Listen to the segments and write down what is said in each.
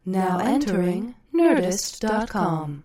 Now entering Nerdist.com.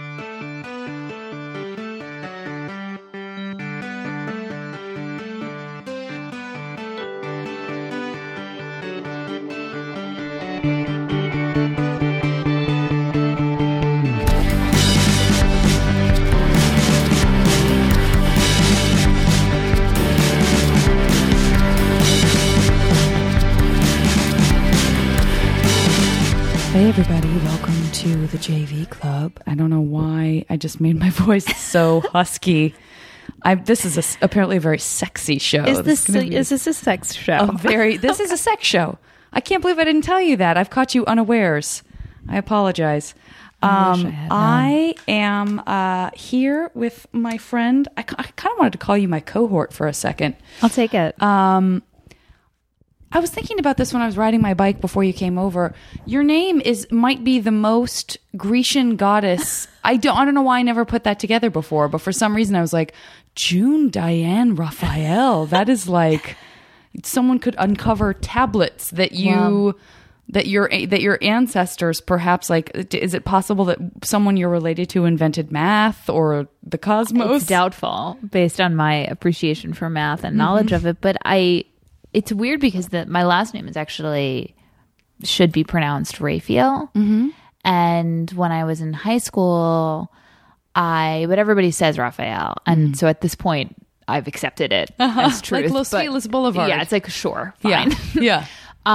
Hey everybody, welcome to the JV Club. I don't know why I just made my voice so husky. This is apparently a very sexy show. Is this a sex show? This is a sex show. I can't believe I didn't tell you that. I've caught you unawares. I apologize. I am here with my friend. I kind of wanted to call you my cohort for a second. I'll take it. I was thinking about this when I was riding my bike before you came over. Your name might be the most Grecian goddess. I don't know why I never put that together before, but for some reason I was like, June Diane Raphael. That is like someone could uncover tablets that your ancestors perhaps, like, is it possible that someone you're related to invented math or the cosmos? It's doubtful based on my appreciation for math and knowledge of it, but it's weird because my last name is actually should be pronounced Raphael. Mm-hmm. And when I was in high school, but everybody says Raphael. And so at this point, I've accepted it as truth. Like Los Feliz Boulevard. Yeah, it's like, sure, fine. Yeah.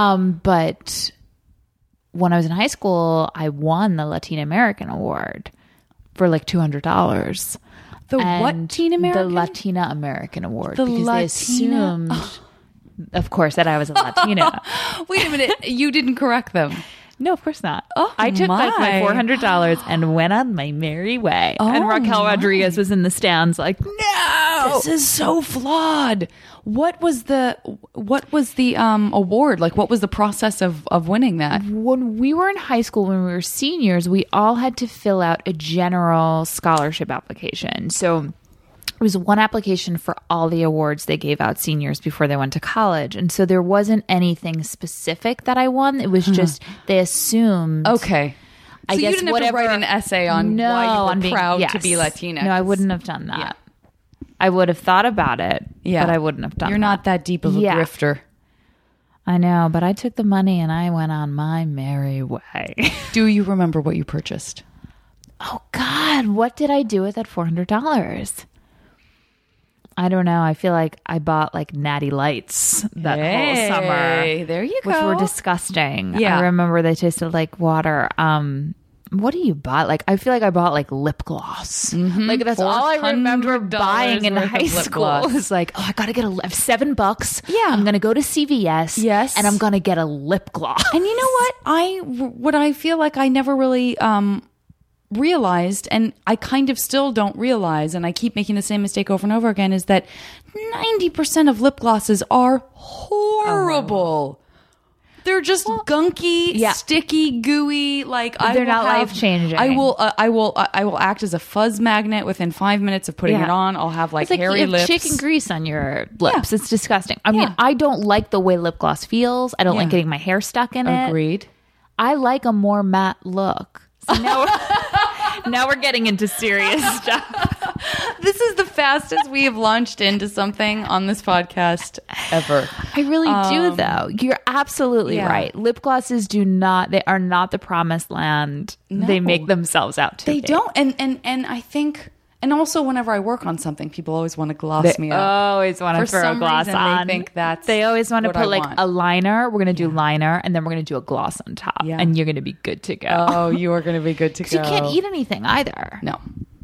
But when I was in high school, I won the Latin American Award for like $200. What Teen American? The Latina American Award. The because they assumed... Of course, that I was a Latina. Wait a minute. You didn't correct them. No, of course not. Oh, I took my $400 and went on my merry way. And Raquel Rodriguez was in the stands like, no! This is so flawed. What was the award? Like, what was the process of winning that? When we were in high school, when we were seniors, we all had to fill out a general scholarship application. So it was one application for all the awards they gave out seniors before they went to college. And so there wasn't anything specific that I won. It was just, they assumed. Okay. I so guess you didn't have to write an essay on why you were proud to be Latina. No, I wouldn't have done that. Yeah. I would have thought about it, but I wouldn't have done You're not that deep of a grifter. I know, but I took the money and I went on my merry way. Do you remember what you purchased? Oh, God. What did I do with that $400? I don't know. I feel like I bought like Natty Lights that whole summer. There you go. Which were disgusting. Yeah. I remember they tasted like water. What do you buy? Like, I feel like I bought like lip gloss. Mm-hmm. Like, that's all I remember buying in high school. It was like, I got to get $7. Yeah. I'm going to go to CVS. Yes. And I'm going to get a lip gloss. And you know what? I feel like I never really realized, and I kind of still don't realize, and I keep making the same mistake over and over again, is that 90% of lip glosses are horrible. They're just gunky, sticky, gooey. Like, they're not life changing. I will act as a fuzz magnet within 5 minutes of putting it on. I'll have like hairy lips, chicken grease on your lips. It's disgusting. I mean, I don't like the way lip gloss feels. I don't like getting my hair stuck in it. Agreed. I like a more matte look. So now we're getting into serious stuff. This is the fastest we have launched into something on this podcast ever. I really do, though. You're absolutely right. Lip glosses they are not the promised land. No. They make themselves out to be. They don't. And I think, and also whenever I work on something, people always want to gloss me up. Always want to throw a gloss on. They think they always want to put like a liner. We're going to do liner, and then we're going to do a gloss on top, and you're going to be good to go. Oh, you are going to be good to go. You can't eat anything either. No.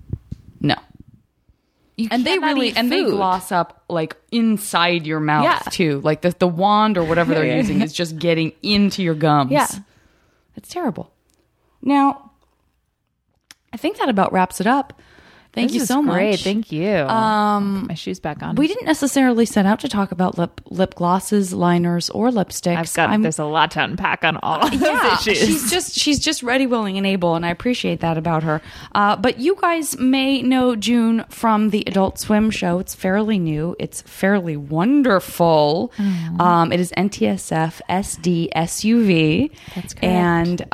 They gloss up like inside your mouth too. Like the wand or whatever they're using is just getting into your gums. Yeah. It's terrible. Now, I think that about wraps it up. Thank This you is so great. much. Thank you. Put my shoes back on. We didn't necessarily set out to talk about lip glosses, liners, or lipsticks. There's a lot to unpack on all of those issues. She's just ready, willing, and able, and I appreciate that about her. But you guys may know June from the Adult Swim show. It's fairly new. It's fairly wonderful. It is NTSF SD SUV. That's correct.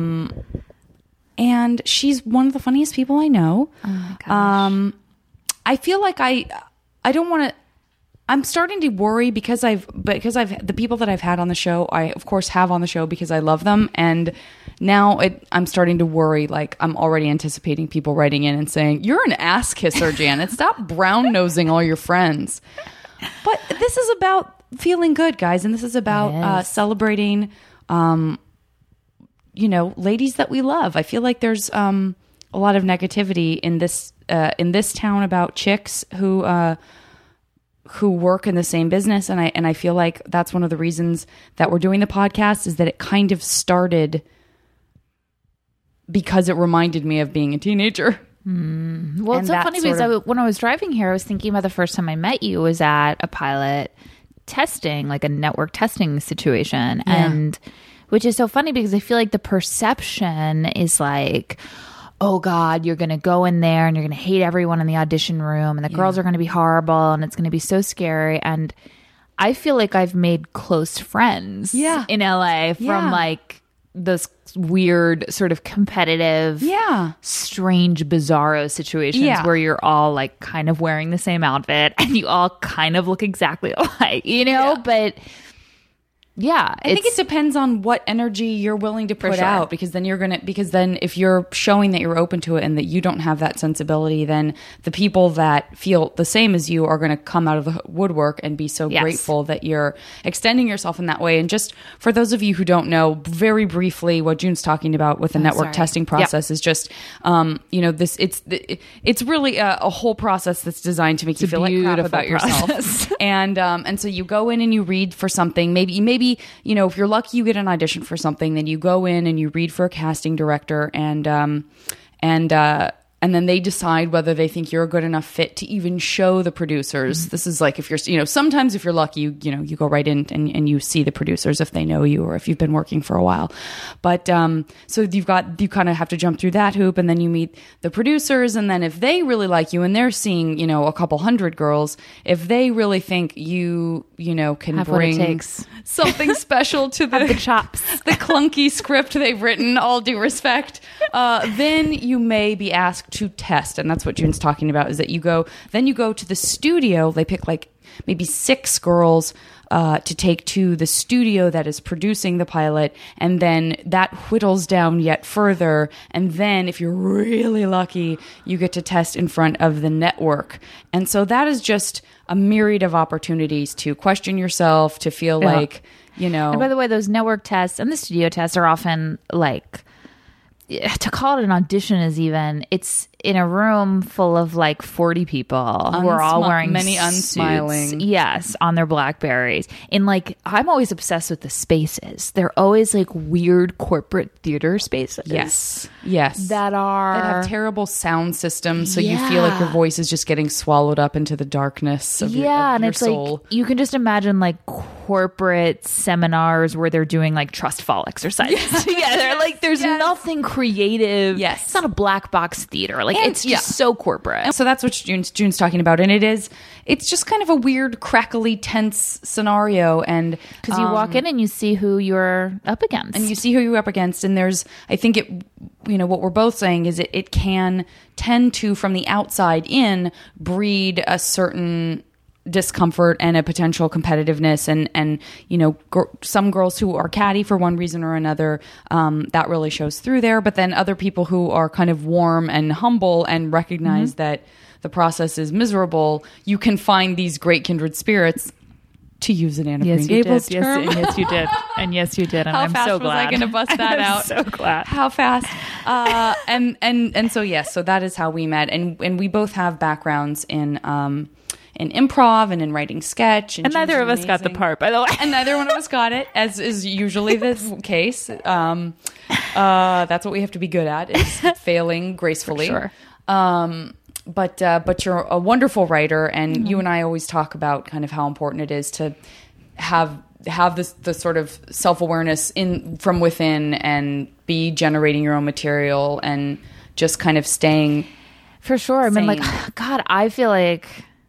And she's one of the funniest people I know. Oh my gosh. I feel like I don't want to. I'm starting to worry because the people that I've had on the show, I of course have on the show because I love them, and now I'm starting to worry. Like I'm already anticipating people writing in and saying, "You're an ass kisser, Janet. Stop brown nosing all your friends." But this is about feeling good, guys, and this is about celebrating. Ladies that we love. I feel like there's a lot of negativity in this town about chicks who work in the same business, and I feel like that's one of the reasons that we're doing the podcast is that it kind of started because it reminded me of being a teenager. Well, it's so funny because when I was driving here, I was thinking about the first time I met you was at a pilot testing, like a network testing situation, and which is so funny because I feel like the perception is like, oh God, you're going to go in there and you're going to hate everyone in the audition room and the girls are going to be horrible and it's going to be so scary. And I feel like I've made close friends in LA from like those weird sort of competitive, strange, bizarro situations where you're all like kind of wearing the same outfit and you all kind of look exactly alike, but I think it depends on what energy you're willing to put out, because then if you're showing that you're open to it and that you don't have that sensibility, then the people that feel the same as you are going to come out of the woodwork and be so grateful that you're extending yourself in that way. And just for those of you who don't know, very briefly, what June's talking about with the network testing process is just, it's really a whole process that's designed to make you feel like crap about yourself. And so you go in and you read for something, maybe if you're lucky you get an audition for something, then you go in and you read for a casting director and then they decide whether they think you're a good enough fit to even show the producers. This is like if you're, sometimes if you're lucky, you go right in and you see the producers if they know you or if you've been working for a while. But so you kind of have to jump through that hoop, and then you meet the producers, and then if they really like you and they're seeing, a couple hundred girls, if they really think you can have bring what it takes. Something special to the chops, the clunky script they've written, all due respect, then you may be asked to test. And that's what June's talking about, is that you go to the studio. They pick like maybe 6 girls to take to the studio that is producing the pilot, and then that whittles down yet further, and then if you're really lucky, you get to test in front of the network. And so that is just a myriad of opportunities to question yourself, to feel like, And by the way, those network tests and the studio tests are often like, to call it an audition it's in a room full of like 40 people who are all wearing many suits, unsmiling. Yes, on their Blackberries. And like, I'm always obsessed with the spaces. They're always like weird corporate theater spaces. Yes. That have terrible sound systems, so you feel like your voice is just getting swallowed up into the darkness of and your it's soul. like, you can just imagine like corporate seminars where they're doing like trust fall exercises together. Like, there's nothing creative. Yes. It's not a black box theater. Like, it's just so corporate. And so that's what June's talking about, and it's just kind of a weird, crackly, tense scenario. And because you walk in and you see who you're up against, and there's, I think it, what we're both saying is it can tend to, from the outside in, breed a certain discomfort and a potential competitiveness, and some girls who are catty for one reason or another, that really shows through there. But then other people who are kind of warm and humble and recognize that the process is miserable, you can find these great kindred spirits, to use an Anna Green Gables term. Yes, you did. And yes, you did. And How I'm fast so was glad. I going to bust that out? I'm so glad. How fast? And so yes, so that is how we met, and we both have backgrounds in improv and in writing sketch. And neither of us got the part, by the way. And neither one of us got it, as is usually the case. That's what we have to be good at, is failing gracefully. For sure. but you're a wonderful writer, and you and I always talk about kind of how important it is to have the sort of self-awareness from within and be generating your own material and just kind of staying for sure. I mean, like, sane. God, I feel like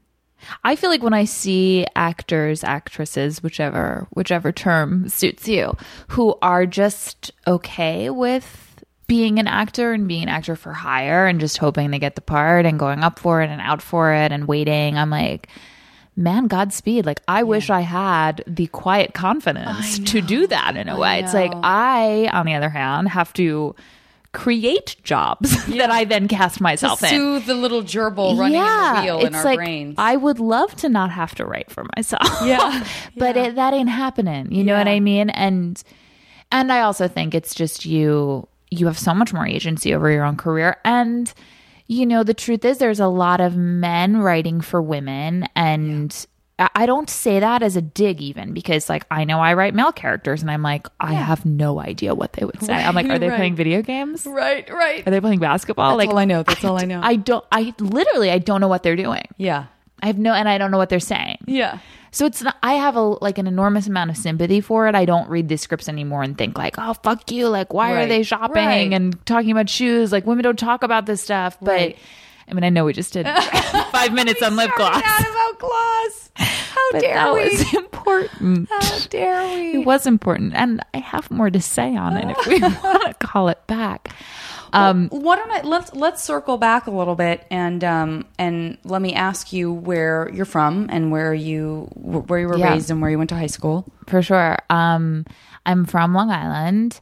when I see actors, actresses, whichever term suits you, who are just okay with being an actor and being an actor for hire and just hoping to get the part and going up for it and out for it and waiting, I'm like, man, Godspeed. Like, I wish I had the quiet confidence to do that in a way. It's like, I, on the other hand, have to create jobs that I then cast myself in. Soothe the little gerbil running in the wheel in our like, brains. I would love to not have to write for myself. Yeah. But that ain't happening. You know what I mean? And I also think it's just you have so much more agency over your own career. And, you know, the truth is there's a lot of men writing for women. And I don't say that as a dig even, because like I know I write male characters and I'm like, I have no idea what they would say. I'm like, are they playing video games? Right. Are they playing basketball? That's all I know. That's all I know. I don't know what they're doing. Yeah. and I don't know what they're saying. Yeah. So it's not, I have an enormous amount of sympathy for it. I don't read these scripts anymore and think like, oh, fuck you. Like, why are they shopping and talking about shoes? Like, women don't talk about this stuff. But I mean, I know we just did 5 minutes on lip gloss. Out about gloss. How But dare that we? was important. How dare we? It was important. And I have more to say on it if we want to call it back. Why don't I let's circle back a little bit and let me ask you where you're from and where you were raised and where you went to high school. For sure. I'm from Long Island,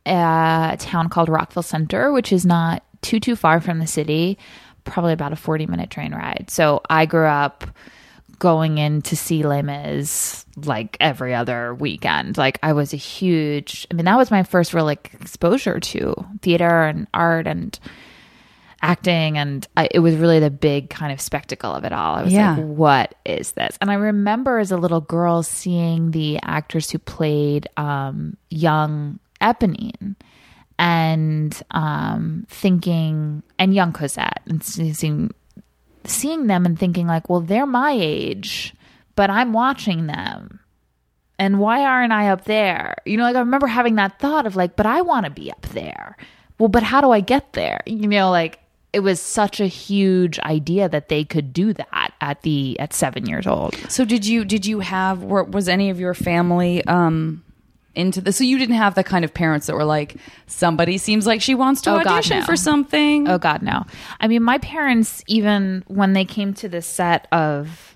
a town called Rockville Center, which is not too far from the city, probably about a 40-minute train ride. So I grew up going in to see Les Mis like every other weekend. Like I was that was my first real exposure to theater and art and acting. And it was really the big kind of spectacle of it all. I was like, what is this? And I remember as a little girl seeing the actors who played young Eponine and thinking, and young Cosette, and seeing them and thinking like, well, they're my age, but I'm watching them. And why aren't I up there? You know, like I remember having that thought of like, but I want to be up there. Well, but how do I get there? You know, like it was such a huge idea that they could do that at 7 years old. So did you have, was any of your family into this? So you didn't have the kind of parents that were like, somebody seems like she wants to audition for something. Oh God, no. I mean, my parents, even when they came to the set of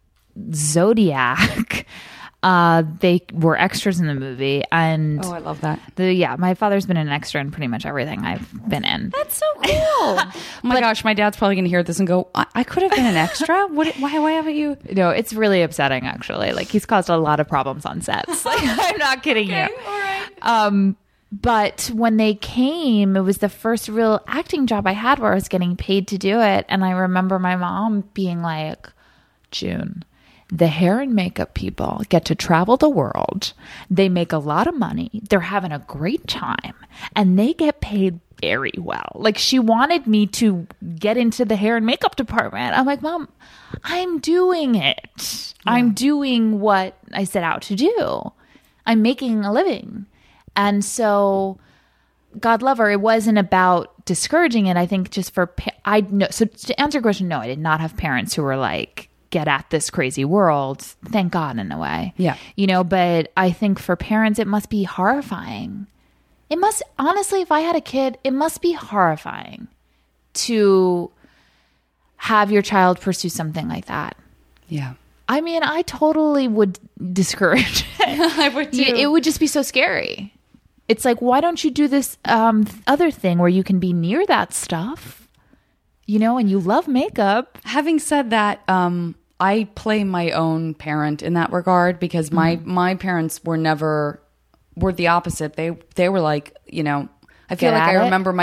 Zodiac, they were extras in the movie. And I love that. My father's been an extra in pretty much everything I've been in. That's so cool. Oh my gosh, my dad's probably going to hear this and go, I could have been an extra? Why haven't you? No, it's really upsetting, actually. Like, he's caused a lot of problems on sets. Like, I'm not kidding you. All right. But when they came, it was the first real acting job I had where I was getting paid to do it. And I remember my mom being like, June, the hair and makeup people get to travel the world. They make a lot of money. They're having a great time. And they get paid very well. Like, she wanted me to get into the hair and makeup department. I'm like, Mom, I'm doing it. Yeah. I'm doing what I set out to do. I'm making a living. And so, God love her, it wasn't about discouraging it. I think just so to answer your question, no, I did not have parents who were like, get at this crazy world. Thank God, in a way. Yeah. You know, but I think for parents, it must be horrifying. It must, honestly, if I had a kid, it must be horrifying to have your child pursue something like that. Yeah. I mean, I totally would discourage it. I would too. It would just be so scary. It's like, why don't you do this other thing where you can be near that stuff, you know, and you love makeup. Having said that, I play my own parent in that regard because my parents were the opposite. They were like, you know, I feel like I remember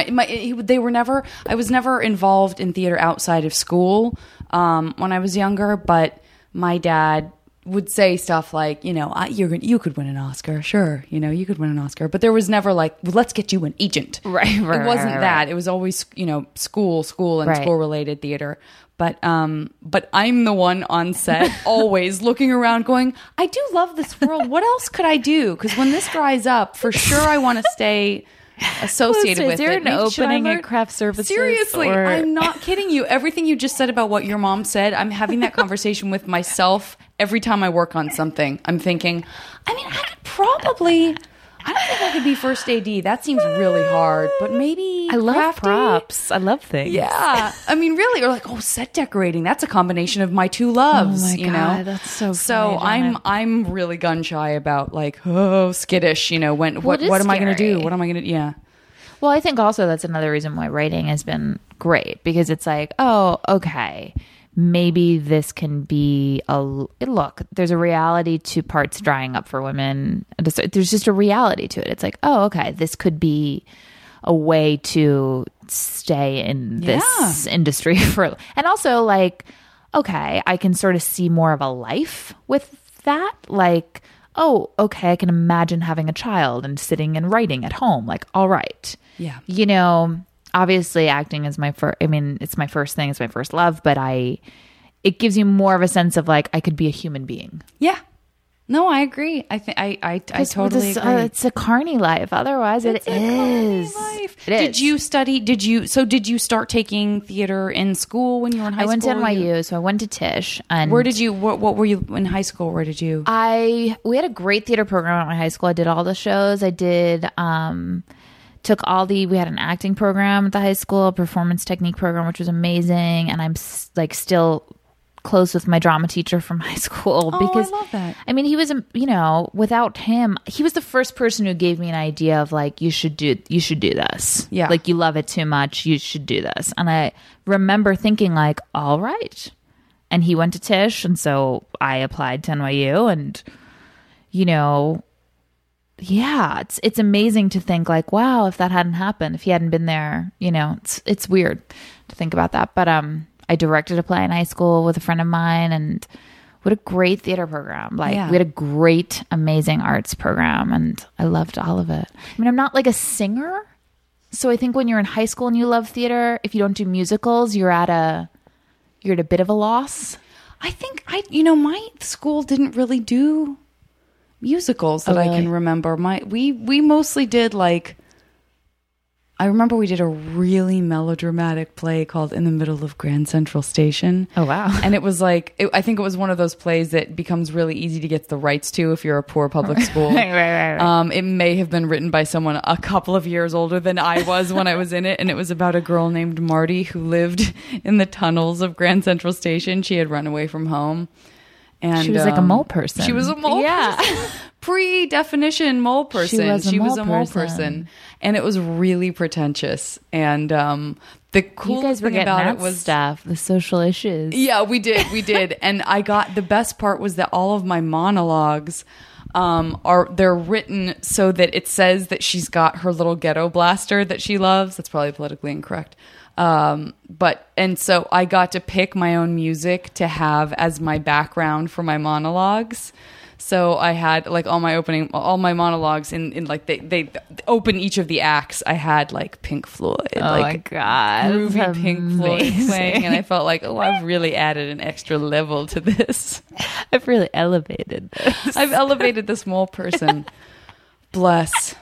I was never involved in theater outside of school when I was younger, but my dad would say stuff like, you could win an Oscar, sure, you could win an Oscar, but there was never like, well, let's get you an agent. Right. It wasn't that. Right. It was always, school and Right. school related theater. But I'm the one on set always looking around going, I do love this world. What else could I do? Because when this dries up, for sure I want to stay associated with Is there it. an Should I opening learn- at craft services? Seriously, or- I'm not kidding you. Everything you just said about what your mom said, I'm having that conversation with myself every time I work on something. I'm thinking, I could probably... I don't think I could be first AD. That seems really hard, but maybe I love crafty? props. I love things. Yeah. Really, or like, set decorating. That's a combination of my two loves, Oh my God, that's so So funny, I'm really gun shy about like, skittish, what it is am I going to do? scary. What am I going to yeah. Well, I think also that's another reason why writing has been great, because it's like, oh, okay, maybe this can be look, there's a reality to parts drying up for women. There's just a reality to it. It's like, oh, okay, this could be a way to stay in this industry and also like, okay, I can sort of see more of a life with that. Like, oh, okay, I can imagine having a child and sitting and writing at home. Like, all right. Yeah. Obviously acting is it's my first thing, it's my first love, but it gives you more of a sense of like, I could be a human being. Yeah. No, I agree. I think I totally agree. It's a carny life. Otherwise, It's a carny life. Did you start taking theater in school when you were in high I went to school? NYU, so I went to Tisch. And Where did you, what were you in high school? Where did you? we had a great theater program at my high school. I did all the shows. I did, we had an acting program at the high school, a performance technique program, which was amazing. And I'm still close with my drama teacher from high school because I love that. He was, without him, he was the first person who gave me an idea of like, you should do this. Yeah. Like you love it too much. You should do this. And I remember thinking like, all right. And he went to Tisch. And so I applied to NYU and, yeah, it's amazing to think like, wow, if that hadn't happened, if he hadn't been there, it's weird to think about that. But I directed a play in high school with a friend of mine, and what a great theater program. Like we had a great, amazing arts program, and I loved all of it. I'm not like a singer. So I think when you're in high school and you love theater, if you don't do musicals, you're at a bit of a loss. I think my school didn't really do musicals that I can remember. We mostly did like, I remember we did a really melodramatic play called In the Middle of Grand Central Station. Oh, wow. And it was like, I think it was one of those plays that becomes really easy to get the rights to if you're a poor public school. Right. It may have been written by someone a couple of years older than I was when I was in it. And it was about a girl named Marty who lived in the tunnels of Grand Central Station. She had run away from home. And she was like a mole person. She was a mole person. Pre-definition mole person. She was a mole person. And it was really pretentious. And the coolest thing about it was stuff, the social issues. Yeah, we did. And the best part was that all of my monologues they're written so that it says that she's got her little ghetto blaster that she loves. That's probably politically incorrect. And so I got to pick my own music to have as my background for my monologues. So I had like all my monologues in like they open each of the acts. I had like Pink Floyd, my God, groovy Pink Floyd playing, and I felt like, I've really added an extra level to this. I've really elevated this. I've elevated this mole person. Bless.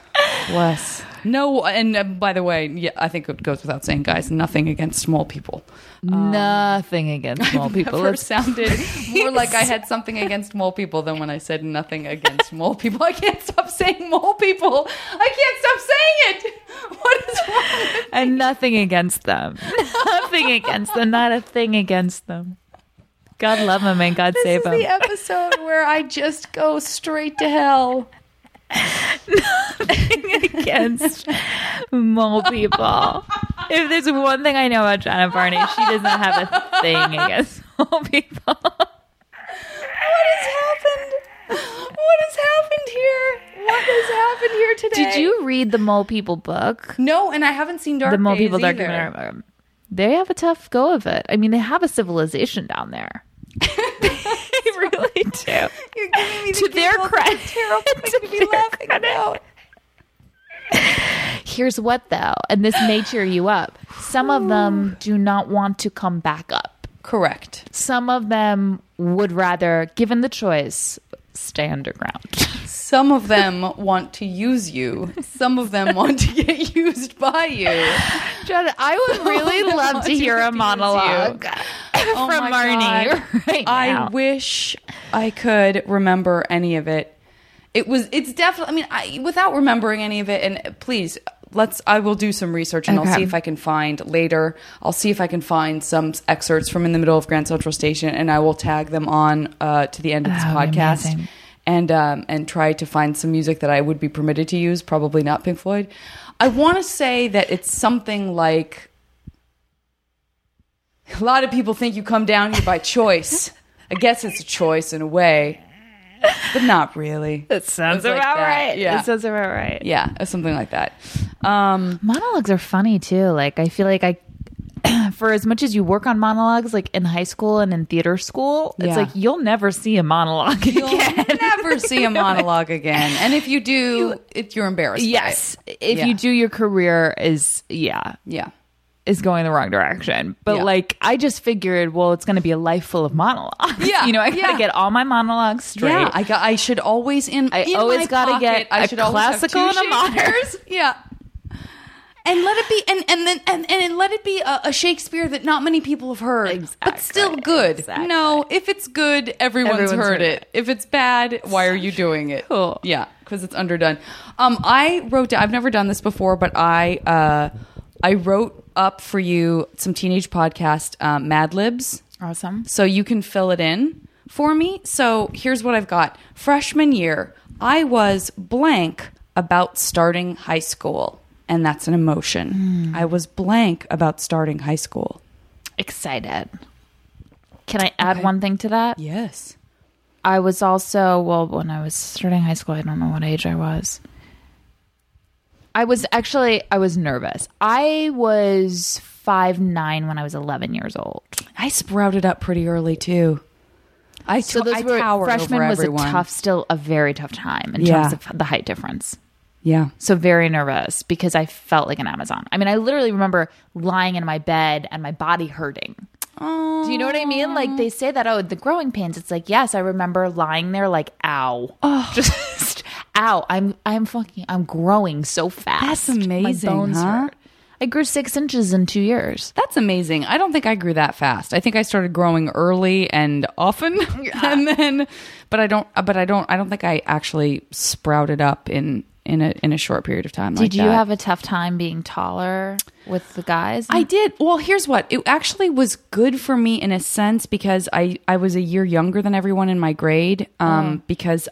No, and by the way, I think it goes without saying, guys, nothing against small people. Nothing against small people. It sounded more like I had something against mole people than when I said nothing against mole people. I can't stop saying mole people. I can't stop saying it. What is wrong with me? And nothing against them. Nothing against them. Not a thing against them. God love them and God save them. This is the episode where I just go straight to hell. Nothing against mole people. If there's one thing I know about Janet Varney, she does not have a thing against mole people. What has happened? What has happened here? What has happened here today? Did you read the Mole People book? No, and I haven't seen Dark The Mole Days People either. documentary. They have a tough go of it. I mean, they have a civilization down there. They really do. You're giving me To their credit. terrible thing to be laughing about. Here's what, though, and this may cheer you up. Some of them do not want to come back up. Correct. Some of them would rather, given the choice, stay underground. Some of them want to use you. Some of them want to get used by you. Jen, I would really love want to to hear a abuse monologue Oh from my Marnie God. right now. I wish I could remember any of it. It's definitely, without remembering any of it, and please, I will do some research and I'll Okay. see if I can find later. I'll see if I can find some excerpts from In the Middle of Grand Central Station, and I will tag them on to the end of this That would be podcast. amazing. And try to find some music that I would be permitted to use, probably not Pink Floyd. I want to say that it's something like, a lot of people think you come down here by choice. I guess it's a choice in a way, but not really. That sounds It was like about that, right. yeah. It sounds about right. Yeah, something like that. Monologues are funny too. Like, I feel like for as much as you work on monologues, like in high school and in theater school, it's Yeah. like you'll never see a monologue You'll again. never see a monologue again. And if you do, you're embarrassed. by Yes, if Yeah. you do, your career is it. Yeah. is going the wrong direction. But Yeah. like, I just figured, well, it's going to be a life full of monologues. Yeah, you know, I got to yeah. get all my monologues straight. Yeah, I should always I always gotta get a classical and a modern. Yeah, and let it be, and let it be a Shakespeare that not many people have heard, but still good. Exactly. No, if it's good, everyone's heard it. If it's bad, why are you doing it? Cool. Yeah, because it's underdone. I wrote down. I've never done this before, but I wrote up for you some teenage podcast Mad Libs. Awesome. So you can fill it in for me. So here's what I've got. Freshman year, I was blank about starting high school. And that's an emotion. I was blank about starting high school. Excited. Can I add one thing to that? Yes. I was also, well, when I was starting high school, I don't know what age I was. I was nervous. I was 5'9" when I was 11 years old. I sprouted up pretty early too. I towered freshman over was everyone. still a very tough time in Yeah. terms of the height difference. Yeah. So very nervous because I felt like an Amazon. I mean, I literally remember lying in my bed and my body hurting. Oh. Do you know what I mean? Like they say that, oh, the growing pains. It's like, yes, I remember lying there like, ow. Oh. Just, ow. I'm growing so fast. That's amazing, My bones huh? hurt. I grew 6 inches in 2 years. That's amazing. I don't think I grew that fast. I think I started growing early and often, and then, but I don't think I actually sprouted up in a short period of time. Did like you that. have a tough time being taller with the guys? I did. Well, here's what. It actually was good for me in a sense because I was a year younger than everyone in my grade. Because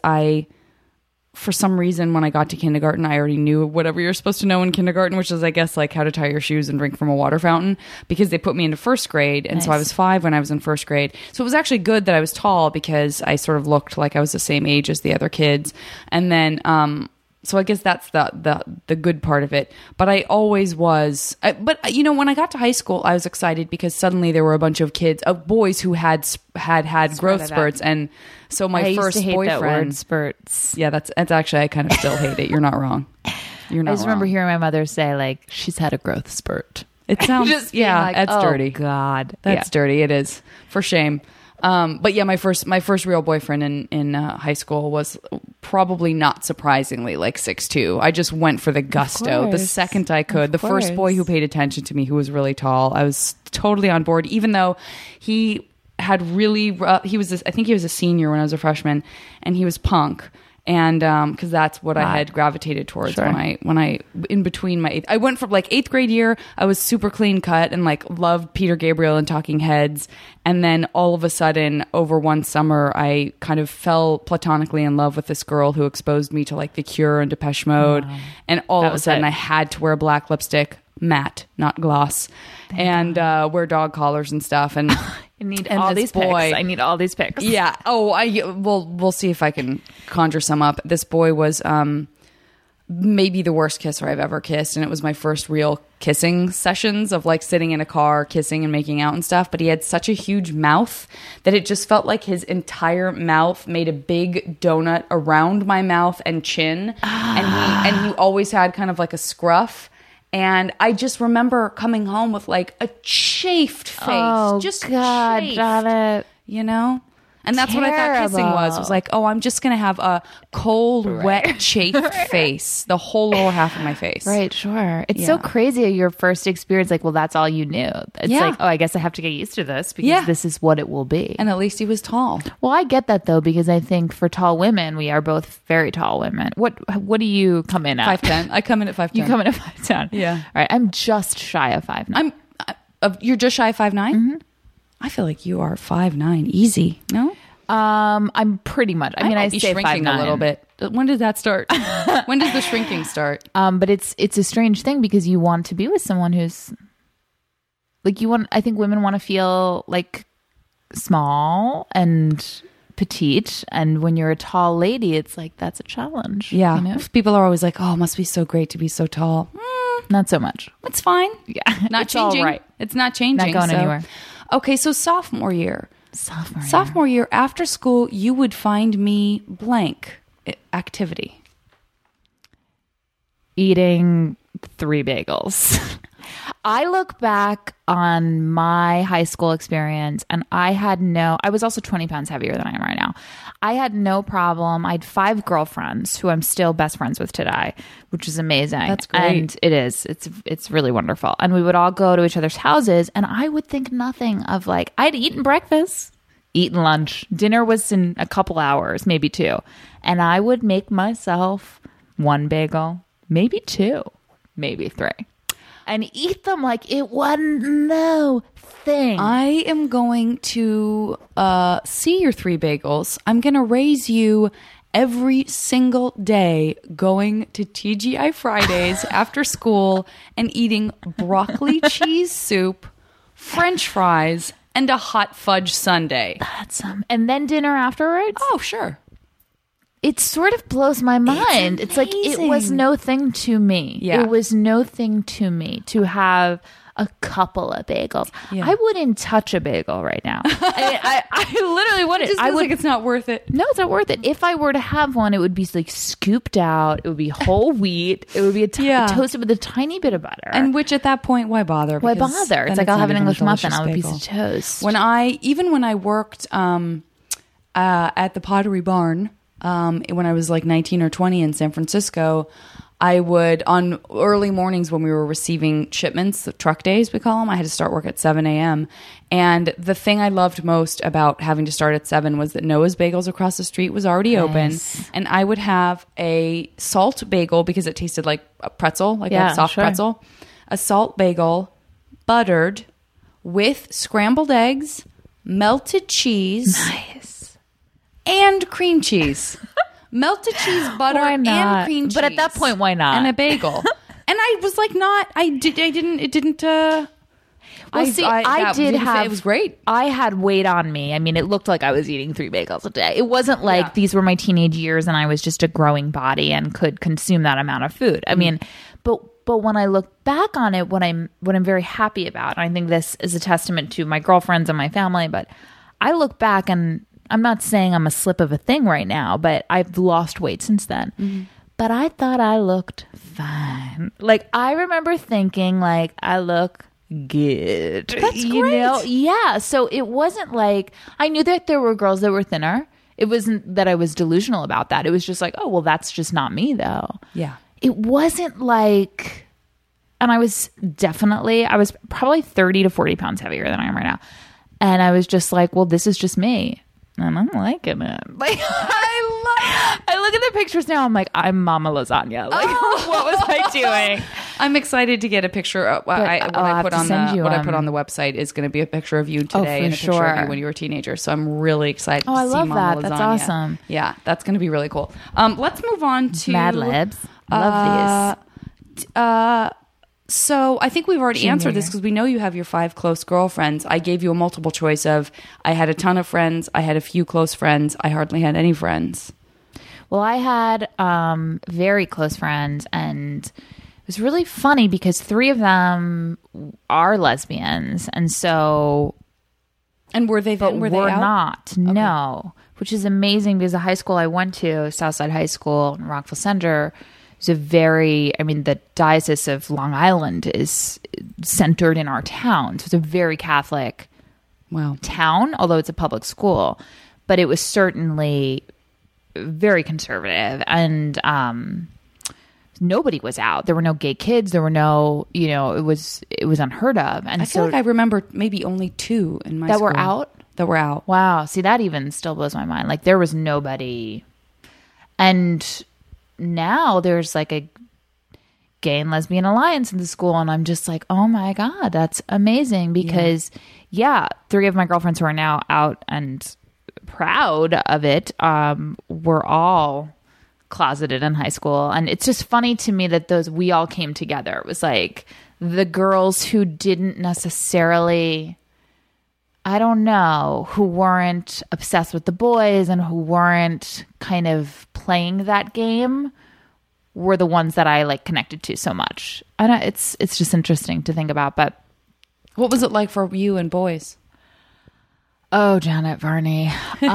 for some reason, when I got to kindergarten, I already knew whatever you're supposed to know in kindergarten, which is, I guess, like how to tie your shoes and drink from a water fountain, because they put me into first grade. And so I was 5 when I was in first grade. So it was actually good that I was tall because I sort of looked like I was the same age as the other kids. And then, so I guess that's the good part of it. But I always was. But you know, when I got to high school, I was excited because suddenly there were a bunch of kids, boys who had growth spurts, and so my I first used to hate boyfriend. that word, spurts. Yeah, that's actually, I kind of still hate it. You're not wrong. You're not. I just remember wrong. hearing my mother say, like, she's had a growth spurt. It sounds Just being like, that's oh, dirty. God, That's dirty. It is, for shame. But yeah, my first real boyfriend in high school was probably not surprisingly like 6'2". I just went for the gusto the course. second I could. The first boy who paid attention to me, who was really tall, I was totally on board. Even though he had really, I think he was a senior when I was a freshman, and he was punk. And because that's what I had gravitated towards when I in between my I went from like 8th grade year, I was super clean cut and like loved Peter Gabriel and Talking Heads, and then all of a sudden over one summer I kind of fell platonically in love with this girl who exposed me to like The Cure and Depeche Mode, and all of a sudden I had to wear black lipstick, matte, not gloss, and wear dog collars and stuff, and I need And all this these boy- pics. I need all these pics. yeah. Oh, we'll see if I can conjure some up. This boy was maybe the worst kisser I've ever kissed. And it was my first real kissing sessions of like sitting in a car, kissing and making out and stuff. But he had such a huge mouth that it just felt like his entire mouth made a big donut around my mouth and chin. And he always had kind of like a scruff. And I just remember coming home with like a chafed face. Oh, just God, chafed, got it. you know? And that's what I thought kissing was. It was like, oh, I'm just going to have a cold, wet, chafed face. The whole lower half of my face. Right, sure. It's so crazy your first experience, like, well, that's all you knew. It's like, oh, I guess I have to get used to this because this is what it will be. And at least he was tall. Well, I get that though, because I think for tall women, we are both very tall women. What do you come in at? 5'10". I come in at 5'10". You come in at 5'10". Yeah. All right. I'm just shy of 5'9". You're just shy of 5'9"? Mm-hmm. I feel like you are 5'9", easy. No? I'm pretty much. I mean, I say shrinking 5'9". a little bit. When did that start? When does the shrinking start? But it's a strange thing because you want to be with someone who's like I think women want to feel like small and petite, and when you're a tall lady, it's like that's a challenge. Yeah, you know? People are always like, "Oh, it must be so great to be so tall." Not so much. It's fine. Yeah, not it's changing. all right. It's not changing. Not going anywhere. Okay, so sophomore year. Sophomore year after school, you would find me blank activity. Eating 3 bagels. I look back on my high school experience and I was also 20 pounds heavier than I am right now. I had no problem. I had 5 girlfriends who I'm still best friends with today, which is amazing. That's great. And it is. It's really wonderful. And we would all go to each other's houses and I would think nothing of like, I'd eaten breakfast, eaten lunch. Dinner was in a couple hours, maybe 2. And I would make myself 1 bagel, maybe 2, maybe 3. And eat them like it wasn't no thing. I am going to see your 3 bagels. I'm going to raise you every single day going to TGI Fridays after school and eating broccoli cheese soup, French fries, and a hot fudge sundae. That's and then dinner afterwards? Oh, sure. It sort of blows my mind. It's like it was no thing to me. Yeah. It was no thing to me to have a couple of bagels. Yeah. I wouldn't touch a bagel right now. I literally wouldn't. It just feels like it's not worth it. No, it's not worth it. If I were to have one, it would be like scooped out. It would be whole wheat. It would be toasted with a tiny bit of butter. And which at that point, why bother? Why Because bother? It's then like I'll not have an even a English muffin delicious on a piece bagel. of toast. When I worked at the Pottery Barn when I was like 19 or 20 in San Francisco, I would, on early mornings when we were receiving shipments, the truck days we call them, I had to start work at 7 a.m. And the thing I loved most about having to start at 7 was that Noah's Bagels across the street was already open. And I would have a salt bagel because it tasted like a pretzel, like a soft pretzel. A salt bagel, buttered, with scrambled eggs, melted cheese. Nice. And cream cheese. Melted cheese, butter, Why not? and cream cheese. But at that point, why not? And a bagel. And I was like, I didn't. Well, see, I did have. It was great. I had weight on me. I mean, it looked like I was eating 3 bagels a day. It wasn't like these were my teenage years and I was just a growing body and could consume that amount of food. I mean, but when I look back on it, what I'm very happy about, and I think this is a testament to my girlfriends and my family, but I look back and I'm not saying I'm a slip of a thing right now, but I've lost weight since then. Mm-hmm. But I thought I looked fine. Like, I remember thinking, like, I look good. That's you great. know? Yeah. So it wasn't like, I knew that there were girls that were thinner. It wasn't that I was delusional about that. It was just like, oh, well, that's just not me, though. Yeah. It wasn't like, and I was probably 30 to 40 pounds heavier than I am right now. And I was just like, well, this is just me. And I'm liking it. Like, I look at the pictures now. I'm like, I'm Mama Lasagna. Like, what was I doing? I'm excited to get a picture. What I put on the website is going to be a picture of you today and a picture of you when you were a teenager. So I'm really excited to see love Mama that. Lasagna. That's awesome. Yeah, that's going to be really cool. Let's move on to Mad Libs. Love these. So I think we've already answered this because we know you have your 5 close girlfriends. I gave you a multiple choice of I had a ton of friends, I had a few close friends, I hardly had any friends. Well, I had very close friends, and it was really funny because 3 of them are lesbians, and so And were they but then? Were we're they out? not. No, which is amazing because the high school I went to, Southside High School in Rockville Center, is the Diocese of Long Island is centered in our town. So it's a very Catholic Wow. town, although it's a public school. But it was certainly very conservative, and nobody was out. There were no gay kids. There were no, it was unheard of. And I feel like I remember maybe only 2 in my that school. were out. That were out. Wow. See, that even still blows my mind. Like, there was nobody. And now there's like a gay and lesbian alliance in the school. And I'm just like, oh my God, that's amazing. Because, 3 of my girlfriends who are now out and proud of it were all closeted in high school. And it's just funny to me that we all came together. It was like the girls who didn't necessarily... I don't know, who weren't obsessed with the boys and who weren't kind of playing that game were the ones that I like connected to so much. And it's just interesting to think about. But What was it like for you and boys? oh, Janet Varney.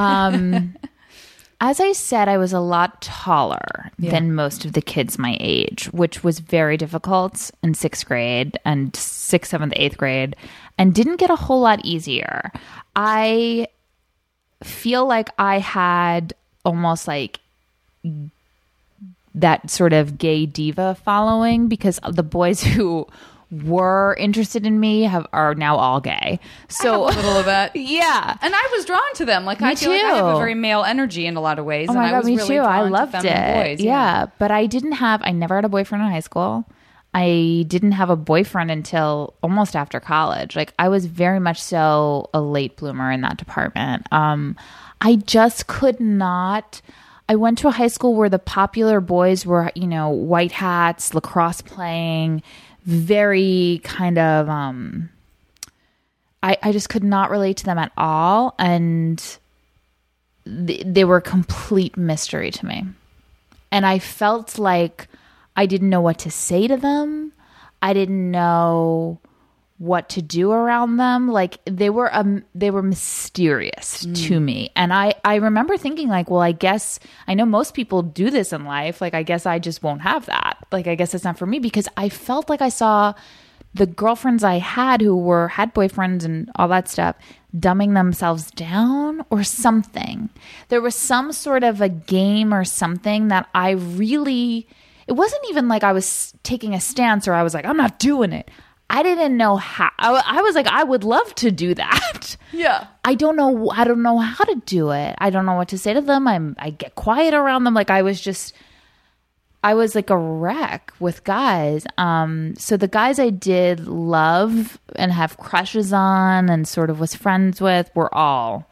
As I said, I was a lot taller than most of the kids my age, which was very difficult in 6th grade and 6th, 7th, 8th grade, and didn't get a whole lot easier. I feel like I had almost like that sort of gay diva following because the boys who were interested in me are now all gay. So a little of that. yeah. And I was drawn to them. Like, I feel like I have a very male energy in a lot of ways. Oh my and God, I was me really too. I drawn loved to it. feminine boys. Yeah. But I never had a boyfriend in high school. I didn't have a boyfriend until almost after college. Like, I was very much so a late bloomer in that department. I just could not. I went to a high school where the popular boys were, white hats, lacrosse playing, very kind of, I just could not relate to them at all. And they were a complete mystery to me. And I felt like I didn't know what to say to them. I didn't know what to do around them. Like, they were mysterious to me. And I remember thinking like, well, I guess I know most people do this in life. Like, I guess I just won't have that. Like, I guess it's not for me, because I felt like I saw the girlfriends I had who had boyfriends and all that stuff dumbing themselves down or something. There was some sort of a game or something that it wasn't even like I was taking a stance or I was like, I'm not doing it. I didn't know how. I was like, I would love to do that. Yeah. I don't know how to do it. I don't know what to say to them. I get quiet around them. Like, I was like a wreck with guys. So the guys I did love and have crushes on and sort of was friends with were all,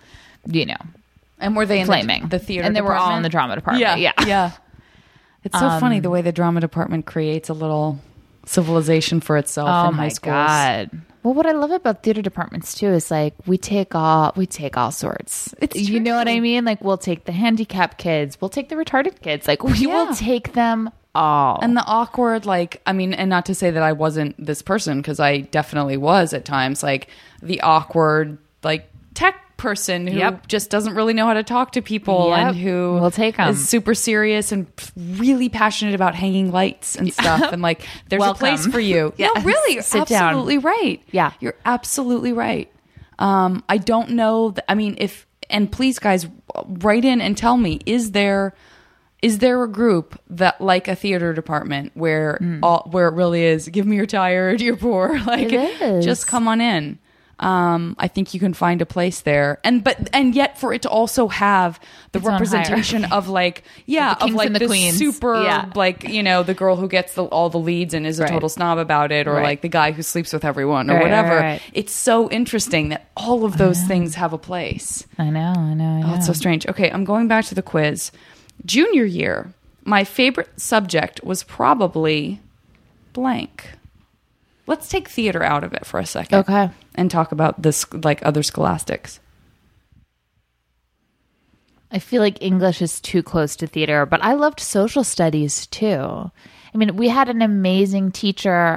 And were they in flaming. the theater And they were all in department? the drama department. Yeah. It's so funny the way the drama department creates a little civilization for itself in high schools. God. Well, what I love about theater departments too is like we take all sorts. It's you know what I mean? Like, we'll take the handicapped kids, we'll take the retarded kids. Like, we will take them all. And the awkward, and not to say that I wasn't this person, because I definitely was at times, like the awkward, like tech person who just doesn't really know how to talk to people and who we'll take 'em. is super serious and really passionate about hanging lights and stuff. And like, there's Welcome. a place for you. Yes. No, really, you're Sit down. absolutely right. Yeah. You're absolutely right. I don't know. And please guys, write in and tell me, is there a group that, like a theater department, where where it really is, give me your tired, you're poor, like, It is. just come on in. I think you can find a place there, and yet for it to also have the Its own representation of like, the kings and the this queens. super Yeah. like, the girl who gets all the leads and is a Right. total snob about it, or Right. like the guy who sleeps with everyone or Right, whatever. right. It's so interesting that all of those things have a place. I know. Oh, it's so strange. Okay, I'm going back to the quiz. Junior year, my favorite subject was probably blank. Let's take theater out of it for a second. Okay. And talk about this, like, other scholastics. I feel like English is too close to theater, but I loved social studies too. I mean, we had an amazing teacher,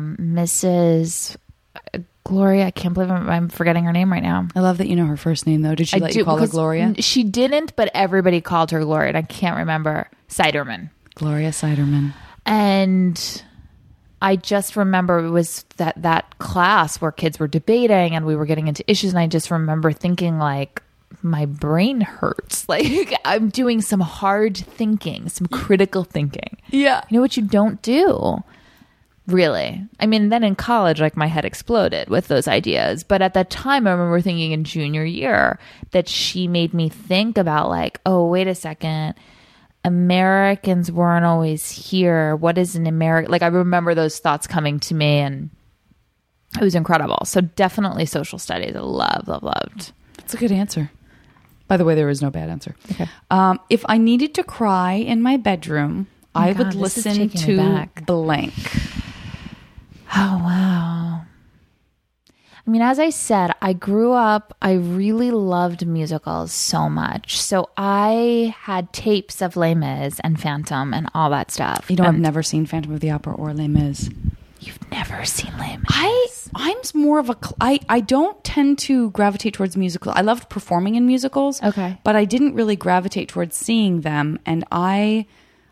Mrs. Gloria. I can't believe I'm forgetting her name right now. I love that you know her first name, though. Did she let you call her Gloria? She didn't, but everybody called her Gloria. And I can't remember. Siderman. Gloria Siderman. And I just remember it was that class where kids were debating and we were getting into issues. And I just remember thinking like, my brain hurts. Like I'm doing some hard thinking, some critical thinking. Yeah. You know what you don't do? Really? I mean, then in college, like my head exploded with those ideas. But at that time, I remember thinking in junior year that she made me think about like, oh, wait a second. Americans weren't always here. What is an American? Like I remember those thoughts coming to me and it was incredible. So definitely social studies. I loved. That's a good answer. By the way, there is no bad answer. Okay. If I needed to cry in my bedroom, I would listen to blank. Oh, wow. I mean, as I said, I grew up, I really loved musicals so much. So I had tapes of Les Mis and Phantom and all that stuff. You know, I've never seen Phantom of the Opera or Les Mis. You've never seen Les Mis? I'm more of a... I don't tend to gravitate towards musicals. I loved performing in musicals. Okay. But I didn't really gravitate towards seeing them. And I